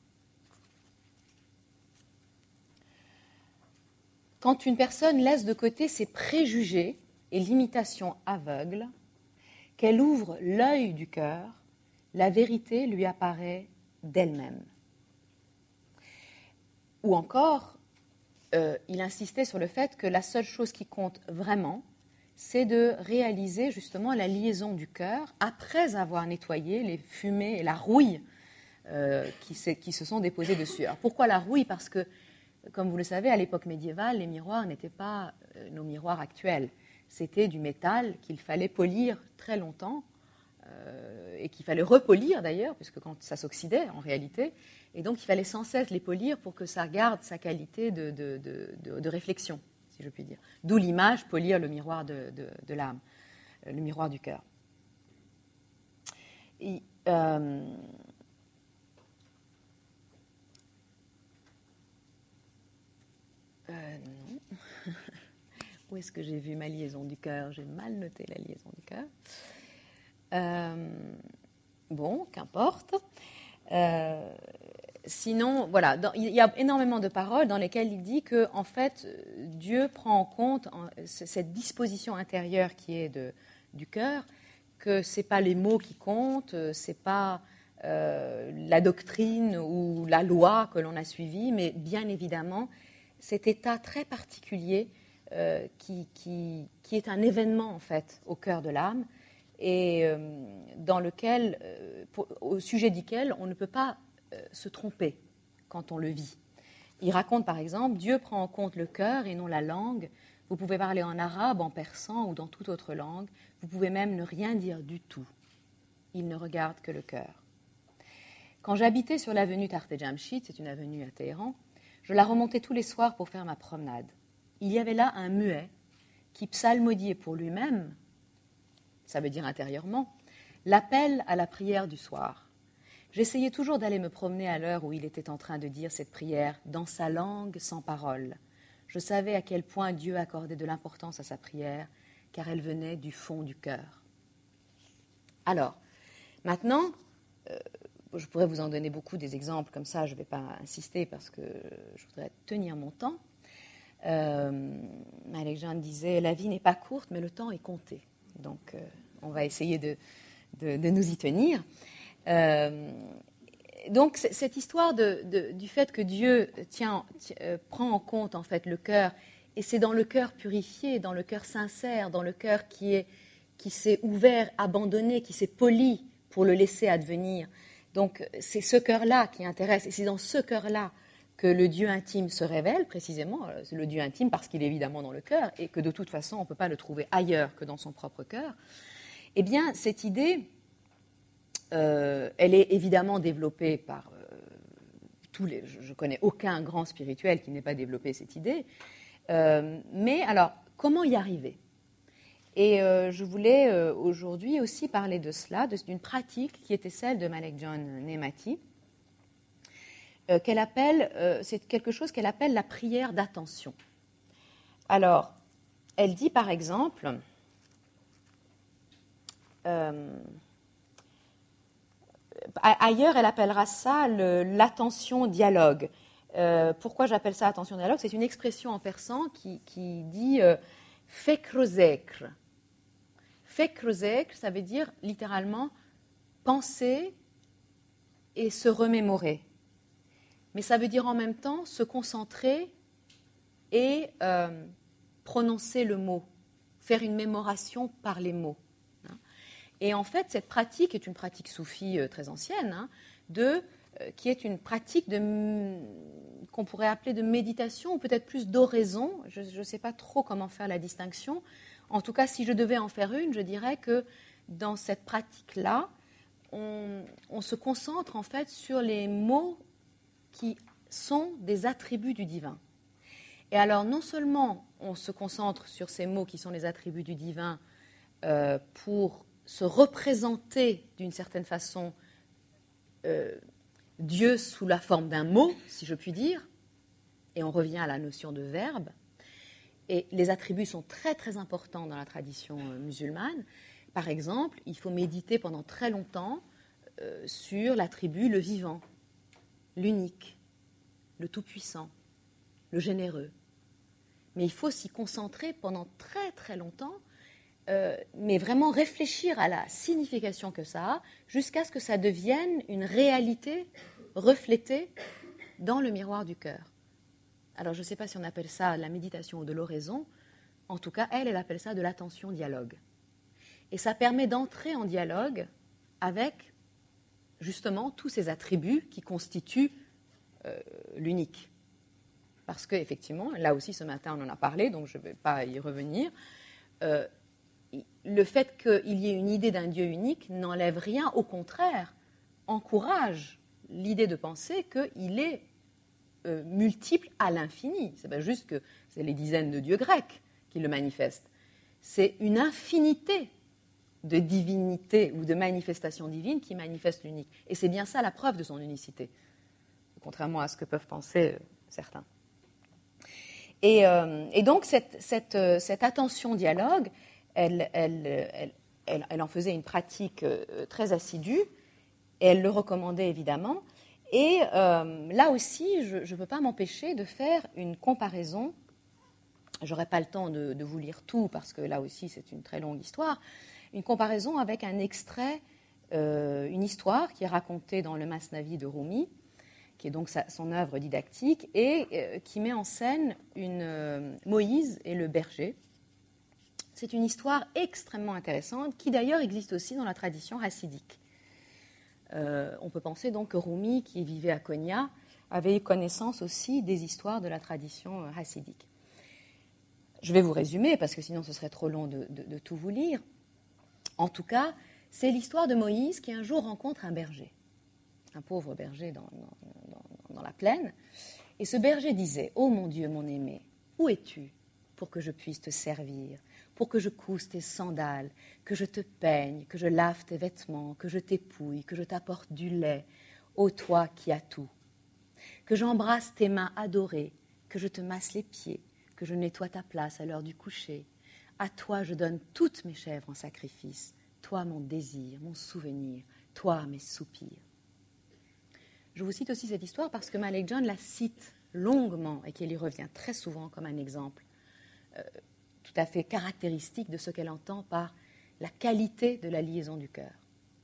quand une personne laisse de côté ses préjugés et limitations aveugles, qu'elle ouvre l'œil du cœur, la vérité lui apparaît d'elle-même. Ou encore, il insistait sur le fait que la seule chose qui compte vraiment, c'est de réaliser justement la liaison du cœur après avoir nettoyé les fumées et la rouille qui se sont déposées dessus. Alors pourquoi la rouille ? Parce que, comme vous le savez, à l'époque médiévale, les miroirs n'étaient pas nos miroirs actuels. C'était du métal qu'il fallait polir très longtemps et qu'il fallait repolir d'ailleurs, puisque quand ça s'oxydait en réalité, et donc il fallait sans cesse les polir pour que ça garde sa qualité de réflexion, si je puis dire. D'où l'image, polir le miroir de l'âme, le miroir du cœur. Et, non. Où est-ce que j'ai vu ma liaison du cœur ? J'ai mal noté la liaison du cœur. Bon, qu'importe. Sinon, voilà, il y a énormément de paroles dans lesquelles il dit que, en fait, Dieu prend en compte cette disposition intérieure qui est du cœur, que c'est pas les mots qui comptent, c'est pas la doctrine ou la loi que l'on a suivie, mais bien évidemment cet état très particulier qui est un événement en fait au cœur de l'âme et dans lequel, au sujet duquel on ne peut pas se tromper quand on le vit. Il raconte par exemple: Dieu prend en compte le cœur et non la langue. Vous pouvez parler en arabe, en persan ou dans toute autre langue. Vous pouvez même ne rien dire du tout. Il ne regarde que le cœur. Quand j'habitais sur l'avenue Tarte-Jamshid, c'est une avenue à Téhéran, je la remontais tous les soirs pour faire ma promenade. Il y avait là un muet qui psalmodiait pour lui-même, ça veut dire intérieurement, l'appel à la prière du soir. J'essayais toujours d'aller me promener à l'heure où il était en train de dire cette prière dans sa langue sans parole. Je savais à quel point Dieu accordait de l'importance à sa prière, car elle venait du fond du cœur. Alors, maintenant, je pourrais vous en donner beaucoup des exemples comme ça, je ne vais pas insister parce que je voudrais tenir mon temps. Malik John disait: la vie n'est pas courte, mais le temps est compté. Donc, on va essayer de nous y tenir. Donc, cette histoire du fait que Dieu prend en compte en fait le cœur, et c'est dans le cœur purifié, dans le cœur sincère, dans le cœur qui s'est ouvert, abandonné, qui s'est poli pour le laisser advenir. Donc, c'est ce cœur-là qui intéresse, et c'est dans ce cœur-là que le Dieu intime se révèle précisément. C'est le Dieu intime parce qu'il est évidemment dans le cœur, et que de toute façon, on ne peut pas le trouver ailleurs que dans son propre cœur. Eh bien, cette idée, elle est évidemment développée par je ne connais aucun grand spirituel qui n'ait pas développé cette idée. Mais alors, comment y arriver ? Et je voulais aujourd'hui aussi parler de cela, d'une pratique qui était celle de Malik John Nemati, c'est quelque chose qu'elle appelle la prière d'attention. Alors, elle dit par exemple, ailleurs elle appellera ça l'attention dialogue. Pourquoi j'appelle ça attention dialogue? C'est une expression en persan qui dit fekrozekr. Fekrozekr, ça veut dire littéralement penser et se remémorer. Mais ça veut dire en même temps se concentrer et prononcer le mot, faire une mémoration par les mots. Et en fait, cette pratique est une pratique soufie très ancienne, qui est une pratique qu'on pourrait appeler de méditation, ou peut-être plus d'oraison. Je ne sais pas trop comment faire la distinction. En tout cas, si je devais en faire une, je dirais que dans cette pratique-là, on se concentre en fait sur les mots qui sont des attributs du divin. Et alors, non seulement on se concentre sur ces mots qui sont les attributs du divin pour se représenter d'une certaine façon Dieu sous la forme d'un mot, si je puis dire, et on revient à la notion de verbe. Et les attributs sont très très importants dans la tradition musulmane. Par exemple, il faut méditer pendant très longtemps sur l'attribut le vivant, l'unique, le tout-puissant, le généreux. Mais il faut s'y concentrer pendant très très longtemps, mais vraiment réfléchir à la signification que ça a, jusqu'à ce que ça devienne une réalité reflétée dans le miroir du cœur. Alors je ne sais pas si on appelle ça la méditation ou de l'oraison, en tout cas elle appelle ça de l'attention dialogue. Et ça permet d'entrer en dialogue avec justement tous ces attributs qui constituent l'unique. Parce qu'effectivement, là aussi ce matin on en a parlé, donc je ne vais pas y revenir, le fait qu'il y ait une idée d'un Dieu unique n'enlève rien, au contraire, encourage l'idée de penser qu'il est multiple à l'infini. Ce n'est pas juste que c'est les dizaines de dieux grecs qui le manifestent. C'est une infinité de divinités ou de manifestations divines qui manifestent l'unique. Et c'est bien ça la preuve de son unicité, contrairement à ce que peuvent penser certains. Et donc cette attention dialogue, elle en faisait une pratique très assidue, et elle le recommandait évidemment. Et là aussi, je ne peux pas m'empêcher de faire une comparaison. Je n'aurai pas le temps de vous lire tout, parce que là aussi, c'est une très longue histoire. Une comparaison avec un extrait, une histoire qui est racontée dans le Masnavi de Rumi, qui est donc son œuvre didactique, et qui met en scène Moïse et le berger. C'est une histoire extrêmement intéressante, qui d'ailleurs existe aussi dans la tradition hassidique. On peut penser donc que Rumi, qui vivait à Konya, avait eu connaissance aussi des histoires de la tradition hassidique. Je vais vous résumer, parce que sinon ce serait trop long de tout vous lire. En tout cas, c'est l'histoire de Moïse qui un jour rencontre un berger, un pauvre berger dans la plaine. Et ce berger disait « Ô mon Dieu, mon aimé, où es-tu pour que je puisse te servir, pour que je cousse tes sandales, que je te peigne, que je lave tes vêtements, que je t'épouille, que je t'apporte du lait, ô toi qui as tout, que j'embrasse tes mains adorées, que je te masse les pieds, que je nettoie ta place à l'heure du coucher. À toi je donne toutes mes chèvres en sacrifice, toi mon désir, mon souvenir, toi mes soupirs. » Je vous cite aussi cette histoire parce que Malek John la cite longuement et qu'elle y revient très souvent comme un exemple tout à fait caractéristique de ce qu'elle entend par la qualité de la liaison du cœur.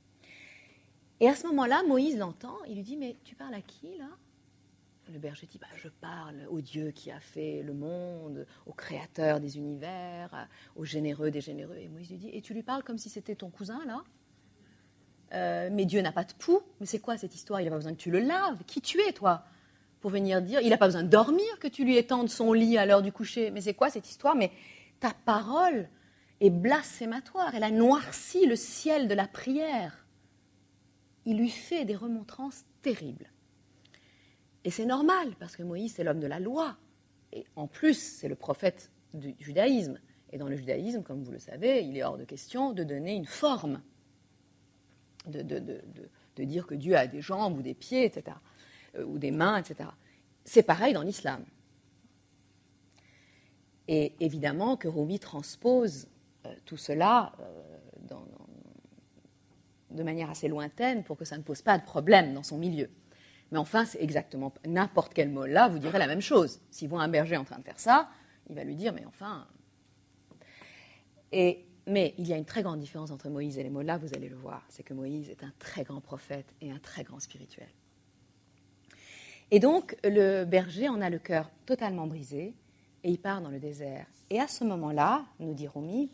Et à ce moment-là, Moïse l'entend, il lui dit « Mais tu parles à qui, là ?» Le berger dit « Je parle au Dieu qui a fait le monde, au créateur des univers, au généreux des généreux. » Et Moïse lui dit « Et tu lui parles comme si c'était ton cousin, là ? Mais Dieu n'a pas de pouls. Mais c'est quoi cette histoire ? Il n'a pas besoin que tu le laves. Qui tu es, toi ? Pour venir dire, il n'a pas besoin de dormir que tu lui étendes son lit à l'heure du coucher. Mais c'est quoi cette histoire ? Mais ta parole est blasphématoire. Elle a noirci le ciel de la prière. Il lui fait des remontrances terribles. Et c'est normal, parce que Moïse, c'est l'homme de la loi. Et en plus, c'est le prophète du judaïsme. Et dans le judaïsme, comme vous le savez, il est hors de question de donner une forme, de dire que Dieu a des jambes ou des pieds, etc. ou des mains, etc. C'est pareil dans l'islam. Et évidemment que Rumi transpose tout cela de manière assez lointaine pour que ça ne pose pas de problème dans son milieu. Mais enfin, c'est exactement n'importe quel mollah vous dirait la même chose. S'il voit un berger en train de faire ça, il va lui dire, mais enfin... Mais il y a une très grande différence entre Moïse et les mollahs, vous allez le voir. C'est que Moïse est un très grand prophète et un très grand spirituel. Et donc, le berger en a le cœur totalement brisé et il part dans le désert. Et à ce moment-là, nous dit Rumi,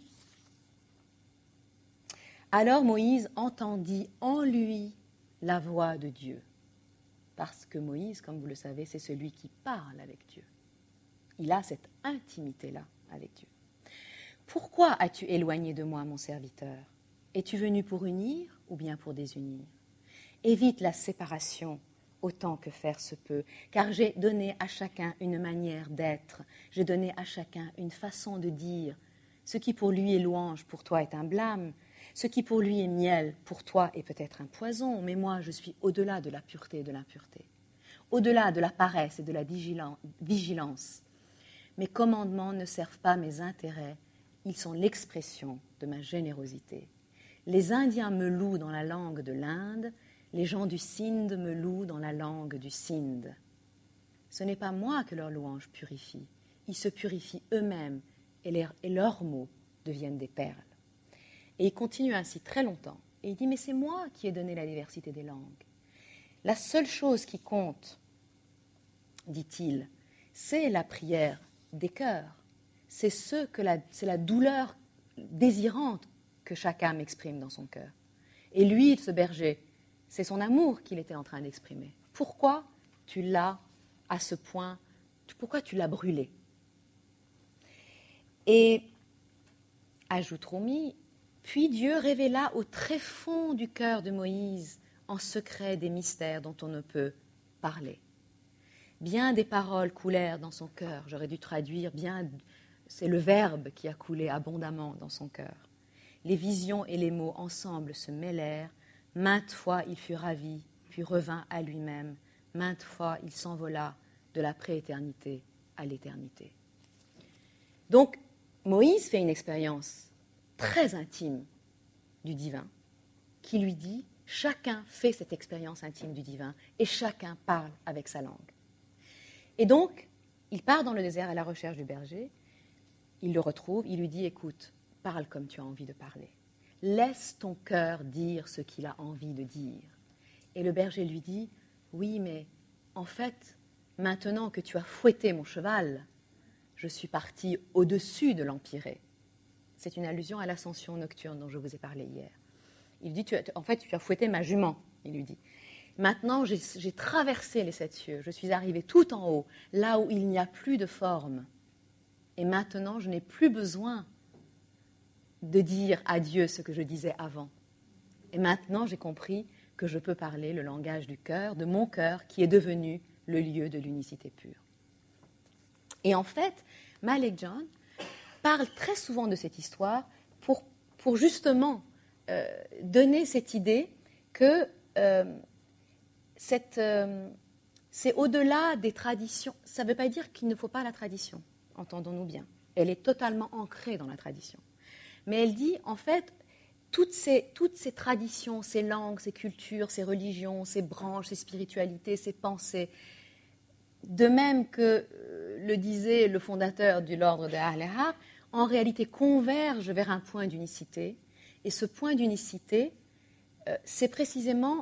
alors Moïse entendit en lui la voix de Dieu. Parce que Moïse, comme vous le savez, c'est celui qui parle avec Dieu. Il a cette intimité-là avec Dieu. Pourquoi as-tu éloigné de moi mon serviteur? Es-tu venu pour unir ou bien pour désunir? Évite la séparation autant que faire se peut, car j'ai donné à chacun une manière d'être, j'ai donné à chacun une façon de dire. Ce qui pour lui est louange, pour toi est un blâme. Ce qui pour lui est miel, pour toi est peut-être un poison, mais moi je suis au-delà de la pureté et de l'impureté, au-delà de la paresse et de la vigilance. Mes commandements ne servent pas mes intérêts, ils sont l'expression de ma générosité. Les Indiens me louent dans la langue de l'Inde, les gens du Sindh me louent dans la langue du Sindh. Ce n'est pas moi que leur louange purifie, ils se purifient eux-mêmes et leurs mots deviennent des perles. Et il continue ainsi très longtemps. Et il dit, mais c'est moi qui ai donné la diversité des langues. La seule chose qui compte, dit-il, c'est la prière des cœurs. C'est la douleur désirante que chaque âme exprime dans son cœur. Et lui, ce berger, c'est son amour qu'il était en train d'exprimer. Pourquoi tu l'as à ce point, pourquoi tu l'as brûlé? Et, ajoute Rumi, puis Dieu révéla au tréfonds du cœur de Moïse en secret des mystères dont on ne peut parler. Bien des paroles coulèrent dans son cœur, j'aurais dû traduire, c'est le verbe qui a coulé abondamment dans son cœur. Les visions et les mots ensemble se mêlèrent, maintes fois il fut ravi, puis revint à lui-même, maintes fois il s'envola de la prééternité à l'éternité. Donc, Moïse fait une expérience très intime du divin, qui lui dit, chacun fait cette expérience intime du divin et chacun parle avec sa langue. Et donc, il part dans le désert à la recherche du berger, il le retrouve, il lui dit, écoute, parle comme tu as envie de parler. Laisse ton cœur dire ce qu'il a envie de dire. Et le berger lui dit, oui, mais en fait, maintenant que tu as fouetté mon cheval, je suis parti au-dessus de l'empyrée. C'est une allusion à l'ascension nocturne dont je vous ai parlé hier. Il dit, en fait, tu as fouetté ma jument, il lui dit. Maintenant, j'ai traversé les 7 cieux, je suis arrivé tout en haut, là où il n'y a plus de forme. Et maintenant, je n'ai plus besoin de dire à Dieu ce que je disais avant. Et maintenant, j'ai compris que je peux parler le langage du cœur, de mon cœur, qui est devenu le lieu de l'unicité pure. Et en fait, Malik John parle très souvent de cette histoire pour justement donner cette idée que c'est au-delà des traditions. Ça ne veut pas dire qu'il ne faut pas la tradition, entendons-nous bien. Elle est totalement ancrée dans la tradition. Mais elle dit, en fait, toutes ces traditions, ces langues, ces cultures, ces religions, ces branches, ces spiritualités, ces pensées, de même que le disait le fondateur de l'ordre de Ahl-e-Har, en réalité convergent vers un point d'unicité. Et ce point d'unicité, c'est précisément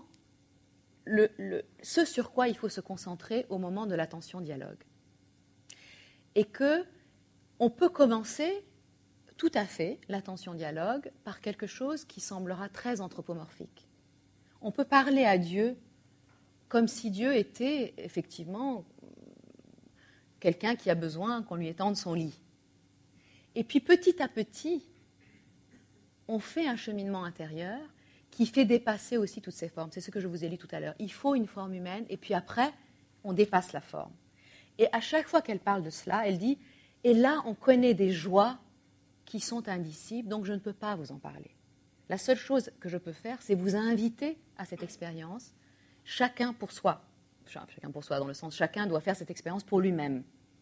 ce sur quoi il faut se concentrer au moment de l'attention-dialogue. Et qu'on peut commencer tout à fait l'attention-dialogue par quelque chose qui semblera très anthropomorphique. On peut parler à Dieu comme si Dieu était effectivement quelqu'un qui a besoin qu'on lui étende son lit. Et puis petit à petit, on fait un cheminement intérieur qui fait dépasser aussi toutes ces formes. C'est ce que je vous ai lu tout à l'heure. Il faut une forme humaine et puis après, on dépasse la forme. Et à chaque fois qu'elle parle de cela, elle dit « Et là, on connaît des joies qui sont indicibles, donc je ne peux pas vous en parler. La seule chose que je peux faire, c'est vous inviter à cette expérience, chacun pour soi, chacun pour soi, dans le sens chacun doit faire cette expérience pour lui-même.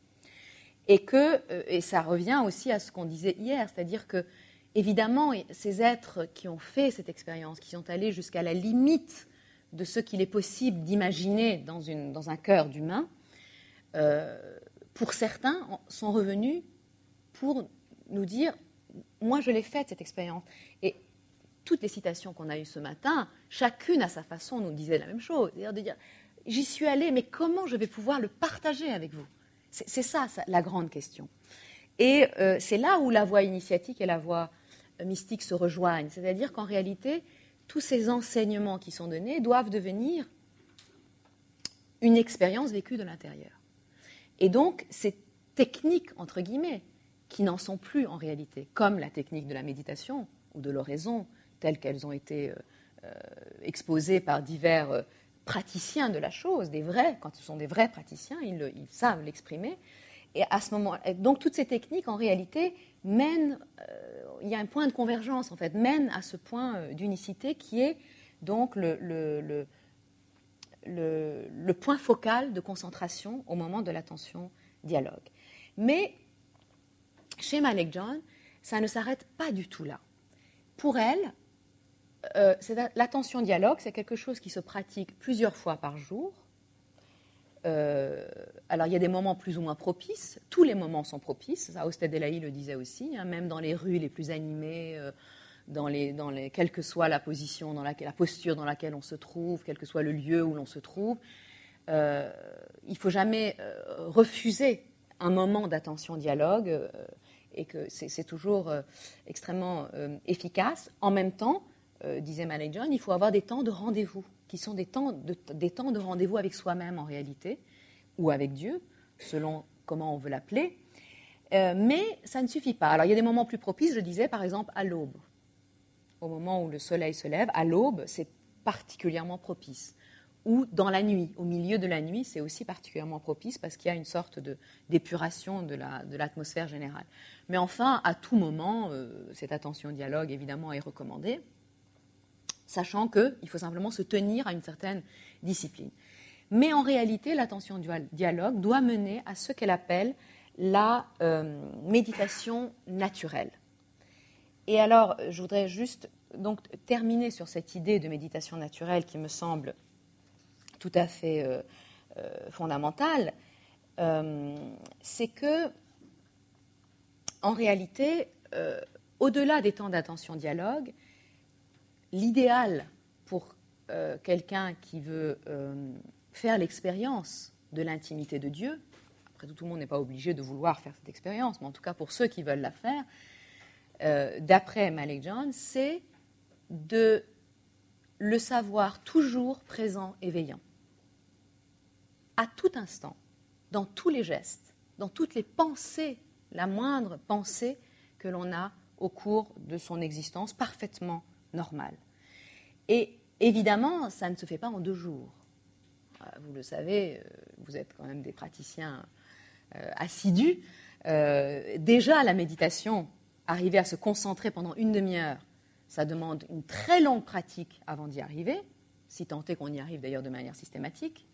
Et ça revient aussi à ce qu'on disait hier, c'est-à-dire que, évidemment, ces êtres qui ont fait cette expérience, qui sont allés jusqu'à la limite de ce qu'il est possible d'imaginer dans un cœur d'humain, pour certains, sont revenus pour nous dire « moi, je l'ai faite, cette expérience ». Et toutes les citations qu'on a eues ce matin, chacune à sa façon nous disait la même chose, c'est-à-dire de dire « j'y suis allée, mais comment je vais pouvoir le partager avec vous ?» C'est ça, la grande question. Et c'est là où la voie initiatique et la voie mystique se rejoignent. C'est-à-dire qu'en réalité, tous ces enseignements qui sont donnés doivent devenir une expérience vécue de l'intérieur. Et donc, ces techniques, entre guillemets, qui n'en sont plus en réalité, comme la technique de la méditation ou de l'oraison, telles qu'elles ont été exposées par divers praticiens de la chose, des vrais, quand ce sont des vrais praticiens, ils savent l'exprimer. Et à ce moment, donc toutes ces techniques, en réalité, mènent, il y a un point de convergence, en fait, mènent à ce point d'unicité qui est donc le point focal de concentration au moment de l'attention dialogue. Mais chez Malek John, ça ne s'arrête pas du tout là. Pour elle, l'attention dialogue, c'est quelque chose qui se pratique plusieurs fois par jour. Alors, il y a des moments plus ou moins propices. Tous les moments sont propices. Ça, Osted Elahi le disait aussi, hein, même dans les rues les plus animées, quelle que soit la position, la posture dans laquelle on se trouve, quel que soit le lieu où l'on se trouve. Il ne faut jamais refuser un moment d'attention dialogue et que c'est toujours extrêmement efficace. En même temps, disait Malek John, il faut avoir des temps de rendez-vous, qui sont des temps de rendez-vous avec soi-même en réalité, ou avec Dieu, selon comment on veut l'appeler. Mais ça ne suffit pas. Alors il y a des moments plus propices, je disais par exemple à l'aube. Au moment où le soleil se lève, à l'aube, c'est particulièrement propice. Ou dans la nuit, au milieu de la nuit, c'est aussi particulièrement propice parce qu'il y a une sorte d'épuration de l'atmosphère générale. Mais enfin, à tout moment, cette attention au dialogue, évidemment, est recommandée, sachant qu'il faut simplement se tenir à une certaine discipline. Mais en réalité, l'attention au dialogue doit mener à ce qu'elle appelle la méditation naturelle. Et alors, je voudrais juste donc terminer sur cette idée de méditation naturelle qui me semble tout à fait fondamentale. C'est que, en réalité, au-delà des temps d'attention-dialogue, l'idéal pour quelqu'un qui veut faire l'expérience de l'intimité de Dieu, après tout le monde n'est pas obligé de vouloir faire cette expérience, mais en tout cas pour ceux qui veulent la faire, d'après Malek John, c'est de le savoir toujours présent et veillant. À tout instant, dans tous les gestes, dans toutes les pensées, la moindre pensée que l'on a au cours de son existence parfaitement normale. Et évidemment, ça ne se fait pas en 2 jours. Vous le savez, vous êtes quand même des praticiens assidus. Déjà, la méditation, arriver à se concentrer pendant une demi-heure, ça demande une très longue pratique avant d'y arriver, si tant est qu'on y arrive d'ailleurs de manière systématique.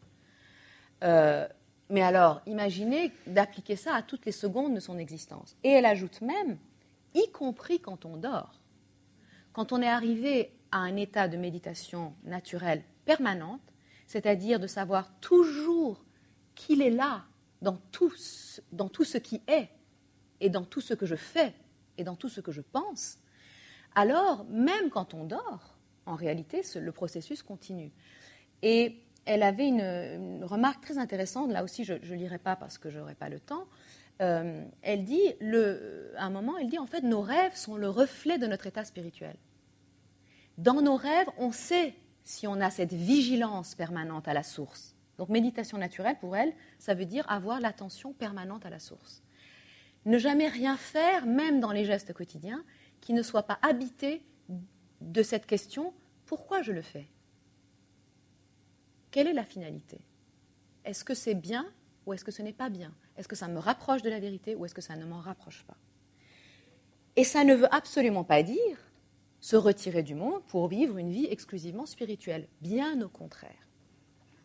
Mais alors, imaginez d'appliquer ça à toutes les secondes de son existence. Et elle ajoute même, y compris quand on dort. Quand on est arrivé à un état de méditation naturelle permanente, c'est-à-dire de savoir toujours qu'il est là dans tout ce qui est, et dans tout ce que je fais, et dans tout ce que je pense, alors, même quand on dort, en réalité, le processus continue. Et elle avait une remarque très intéressante, là aussi je ne lirai pas parce que je n'aurai pas le temps. Elle dit, à un moment, elle dit, en fait, nos rêves sont le reflet de notre état spirituel. Dans nos rêves, on sait si on a cette vigilance permanente à la source. Donc, méditation naturelle, pour elle, ça veut dire avoir l'attention permanente à la source. Ne jamais rien faire, même dans les gestes quotidiens, qui ne soit pas habité de cette question, pourquoi je le fais ? Quelle est la finalité ? Est-ce que c'est bien ou est-ce que ce n'est pas bien ? Est-ce que ça me rapproche de la vérité ou est-ce que ça ne m'en rapproche pas ? Et ça ne veut absolument pas dire se retirer du monde pour vivre une vie exclusivement spirituelle. Bien au contraire.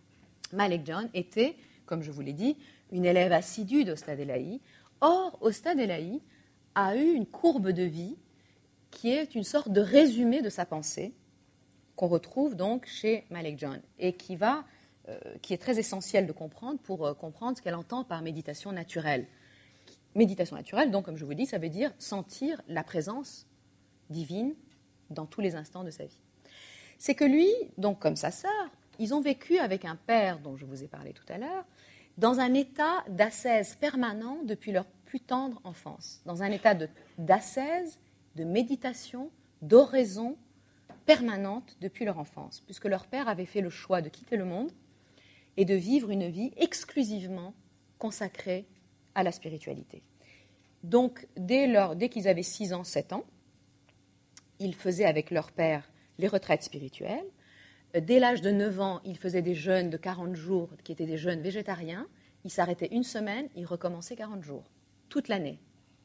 Malek John était, comme je vous l'ai dit, une élève assidue d'Ostad Elahi. Or, Ostad Elahi a eu une courbe de vie qui est une sorte de résumé de sa pensée, qu'on retrouve donc chez Malek John, et qui est très essentiel de comprendre pour comprendre ce qu'elle entend par méditation naturelle. Méditation naturelle, donc, comme je vous dis, ça veut dire sentir la présence divine dans tous les instants de sa vie. C'est que lui, donc comme sa sœur, ils ont vécu avec un père dont je vous ai parlé tout à l'heure, dans un état d'ascèse permanent depuis leur plus tendre enfance, dans un état d'ascèse, de méditation, d'oraison permanente depuis leur enfance, puisque leur père avait fait le choix de quitter le monde et de vivre une vie exclusivement consacrée à la spiritualité. Donc, dès qu'ils avaient 6 ans, 7 ans, ils faisaient avec leur père les retraites spirituelles. Dès l'âge de 9 ans, ils faisaient des jeûnes de 40 jours, qui étaient des jeûnes végétariens. Ils s'arrêtaient une semaine, ils recommençaient 40 jours, toute l'année.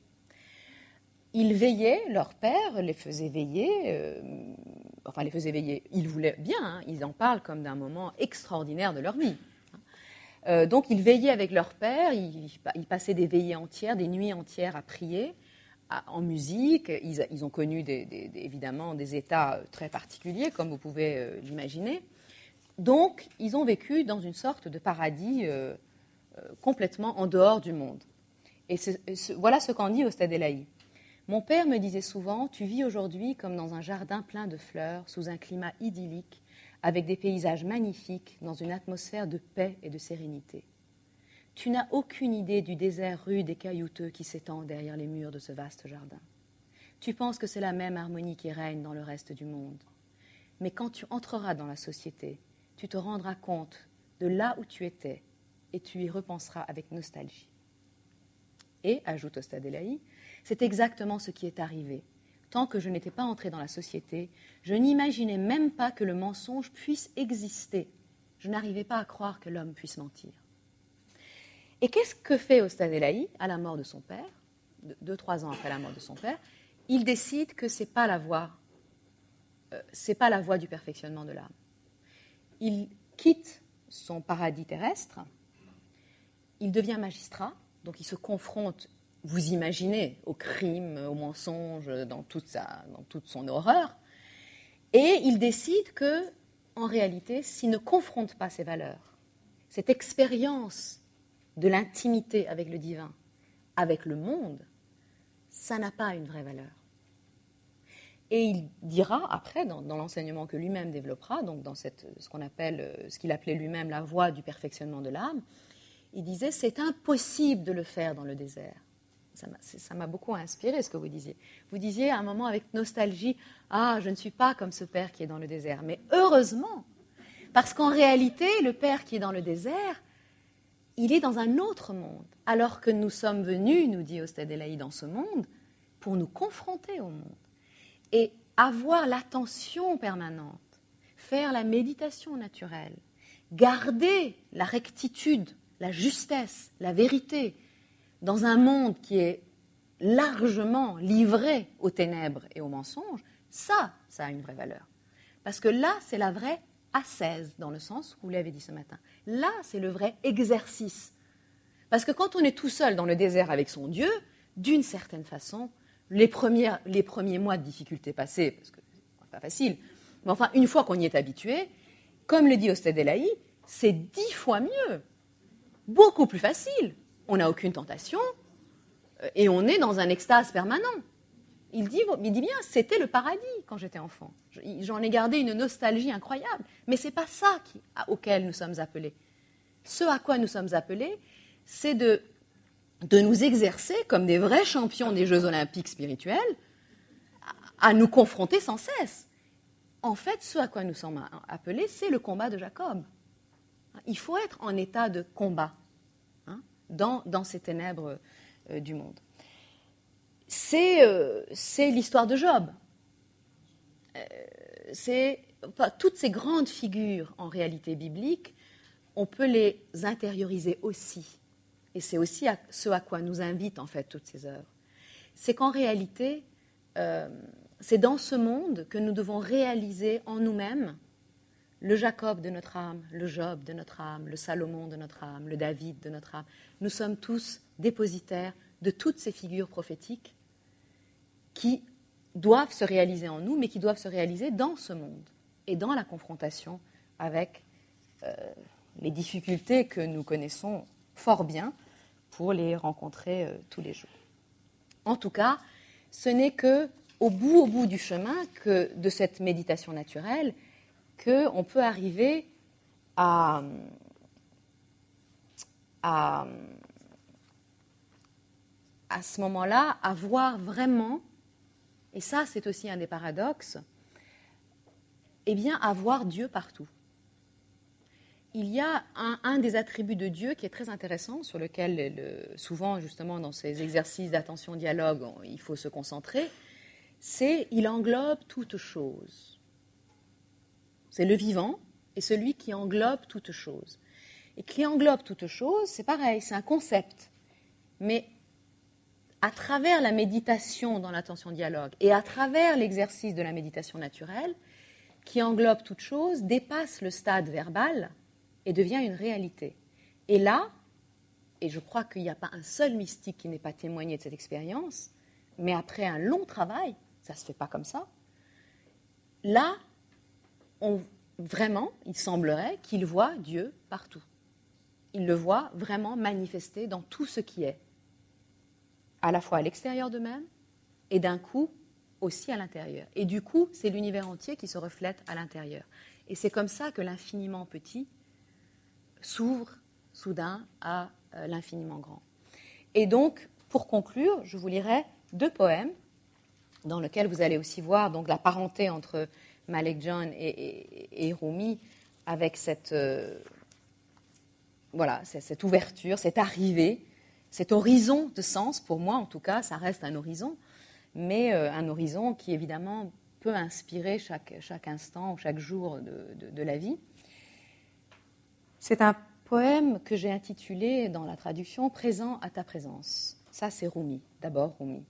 Ils veillaient, leur père les faisait veiller, ils voulaient bien, hein, ils en parlent comme d'un moment extraordinaire de leur vie. Donc ils veillaient avec leur père, ils passaient des veillées entières, des nuits entières à prier, en musique. Ils ont connu évidemment des états très particuliers, comme vous pouvez l'imaginer. Donc ils ont vécu dans une sorte de paradis complètement en dehors du monde. Et voilà ce qu'en dit Ostad Elahi. Mon père me disait souvent, tu vis aujourd'hui comme dans un jardin plein de fleurs, sous un climat idyllique, avec des paysages magnifiques, dans une atmosphère de paix et de sérénité. Tu n'as aucune idée du désert rude et caillouteux qui s'étend derrière les murs de ce vaste jardin. Tu penses que c'est la même harmonie qui règne dans le reste du monde. Mais quand tu entreras dans la société, tu te rendras compte de là où tu étais et tu y repenseras avec nostalgie. Et, ajoute Ostad Elahi, c'est exactement ce qui est arrivé. Tant que je n'étais pas entrée dans la société, je n'imaginais même pas que le mensonge puisse exister. Je n'arrivais pas à croire que l'homme puisse mentir. Et qu'est-ce que fait Ostad Elahi à la mort de son père, 2-3 ans après la mort de son père? Il décide que ce n'est pas la voie du perfectionnement de l'âme. Il quitte son paradis terrestre, il devient magistrat, donc il se confronte, vous imaginez, au crime, au mensonge, dans toute son horreur, et il décide que, en réalité, s'il ne confronte pas ses valeurs, cette expérience de l'intimité avec le divin, avec le monde, ça n'a pas une vraie valeur. Et il dira après, dans l'enseignement que lui-même développera, donc dans ce qu'il appelait lui-même la voie du perfectionnement de l'âme, il disait c'est impossible de le faire dans le désert. Ça m'a beaucoup inspiré ce que vous disiez. Vous disiez à un moment avec nostalgie, ah, je ne suis pas comme ce père qui est dans le désert. Mais heureusement, parce qu'en réalité, le père qui est dans le désert, il est dans un autre monde, alors que nous sommes venus, nous dit Ostad Elahi, dans ce monde, pour nous confronter au monde. Et avoir l'attention permanente, faire la méditation naturelle, garder la rectitude, la justesse, la vérité, dans un monde qui est largement livré aux ténèbres et aux mensonges, ça a une vraie valeur. Parce que là, c'est la vraie ascèse, dans le sens où vous l'avez dit ce matin. Là, c'est le vrai exercice. Parce que quand on est tout seul dans le désert avec son Dieu, d'une certaine façon, les premiers mois de difficulté passés, parce que c'est pas facile, mais enfin, une fois qu'on y est habitué, comme le dit Ostad Elahi, c'est 10 fois mieux, beaucoup plus facile. On n'a aucune tentation et on est dans un extase permanent. Il dit bien, c'était le paradis quand j'étais enfant. J'en ai gardé une nostalgie incroyable. Mais ce n'est pas ça auquel nous sommes appelés. Ce à quoi nous sommes appelés, c'est de nous exercer comme des vrais champions des Jeux olympiques spirituels, à nous confronter sans cesse. En fait, ce à quoi nous sommes appelés, c'est le combat de Jacob. Il faut être en état de combat dans ces ténèbres du monde. C'est l'histoire de Job. Toutes ces grandes figures, en réalité biblique, on peut les intérioriser aussi. Et c'est aussi ce à quoi nous invitent, en fait, toutes ces œuvres. C'est qu'en réalité, c'est dans ce monde que nous devons réaliser en nous-mêmes le Jacob de notre âme, le Job de notre âme, le Salomon de notre âme, le David de notre âme. Nous sommes tous dépositaires de toutes ces figures prophétiques qui doivent se réaliser en nous, mais qui doivent se réaliser dans ce monde et dans la confrontation avec les difficultés que nous connaissons fort bien pour les rencontrer tous les jours. En tout cas, ce n'est qu'au bout du chemin que de cette méditation naturelle qu'on peut arriver à ce moment-là, à voir vraiment, et ça c'est aussi un des paradoxes, eh bien, à voir Dieu partout. Il y a un des attributs de Dieu qui est très intéressant, sur lequel souvent, justement, dans ces exercices d'attention-dialogue, il faut se concentrer, c'est il englobe toute chose. C'est le vivant et celui qui englobe toute chose. Et qui englobe toute chose, c'est pareil, c'est un concept. Mais à travers la méditation dans l'attention-dialogue et à travers l'exercice de la méditation naturelle, qui englobe toute chose, dépasse le stade verbal et devient une réalité. Et là, et je crois qu'il n'y a pas un seul mystique qui n'ait pas témoigné de cette expérience, mais après un long travail, ça ne se fait pas comme ça, là, vraiment, il semblerait qu'il voit Dieu partout. Il le voit vraiment manifesté dans tout ce qui est, à la fois à l'extérieur d'eux-mêmes et d'un coup aussi à l'intérieur. Et du coup, c'est l'univers entier qui se reflète à l'intérieur. Et c'est comme ça que l'infiniment petit s'ouvre soudain à l'infiniment grand. Et donc, pour conclure, je vous lirai 2 poèmes dans lesquels vous allez aussi voir donc, la parenté entre Malek John et Rumi avec cette ouverture, cette arrivée, cet horizon de sens. Pour moi, en tout cas, ça reste un horizon, mais un horizon qui, évidemment, peut inspirer chaque instant, chaque jour de la vie. C'est un poème que j'ai intitulé, dans la traduction, « Présent à ta présence ». Ça, c'est Rumi, d'abord Rumi.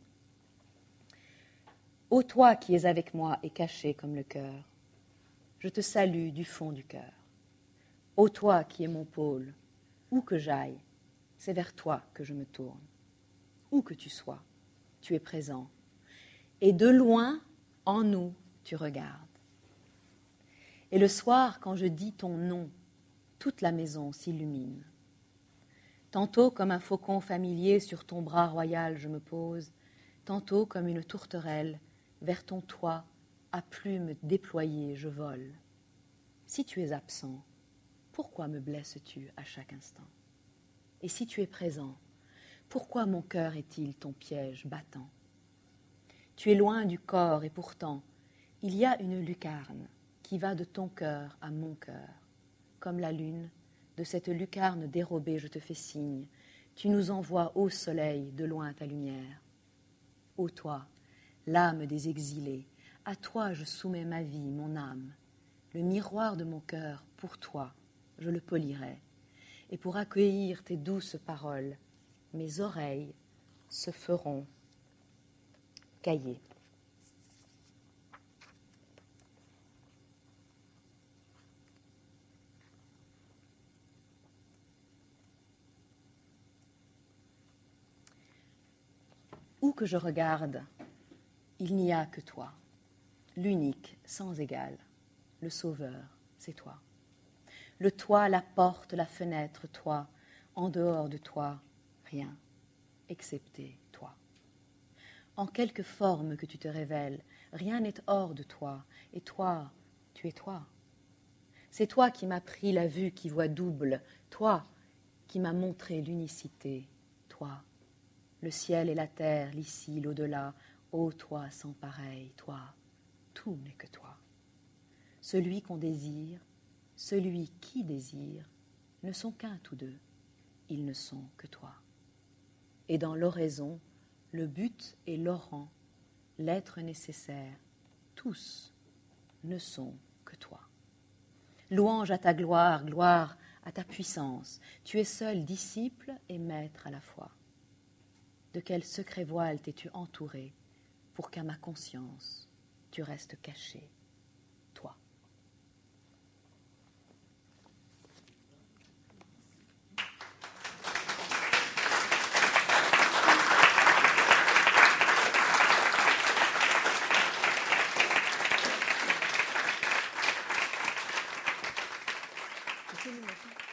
« Ô toi qui es avec moi et caché comme le cœur, je te salue du fond du cœur. Ô toi qui es mon pôle, où que j'aille, c'est vers toi que je me tourne. Où que tu sois, tu es présent. Et de loin, en nous, tu regardes. Et le soir, quand je dis ton nom, toute la maison s'illumine. Tantôt comme un faucon familier sur ton bras royal je me pose, tantôt comme une tourterelle vers ton toit à plumes déployées je vole. Si tu es absent, pourquoi me blesses-tu à chaque instant? Et si tu es présent, pourquoi mon cœur est-il ton piège battant? Tu es loin du corps et pourtant, il y a une lucarne qui va de ton cœur à mon cœur. Comme la lune, de cette lucarne dérobée, je te fais signe. Tu nous envoies, ô soleil, de loin ta lumière. Ô toi, l'âme des exilés, à toi je soumets ma vie, mon âme. Le miroir de mon cœur, pour toi, je le polirai. Et pour accueillir tes douces paroles, mes oreilles se feront cahiers. Où que je regarde, il n'y a que toi, l'unique, sans égal, le sauveur, c'est toi. Le toit, la porte, la fenêtre, toi, en dehors de toi, rien, excepté toi. En quelque forme que tu te révèles, rien n'est hors de toi, et toi, tu es toi. C'est toi qui m'as pris la vue qui voit double, toi qui m'as montré l'unicité, toi. Le ciel et la terre, l'ici, l'au-delà, ô toi sans pareil, toi, tout n'est que toi. Celui qu'on désire, celui qui désire, ne sont qu'un tous deux, ils ne sont que toi. Et dans l'oraison, le but et l'orant, l'être nécessaire, tous ne sont que toi. Louange à ta gloire, gloire à ta puissance, tu es seul disciple et maître à la fois. De quel secret voile t'es-tu entouré pour qu'à ma conscience tu restes caché, toi? Merci.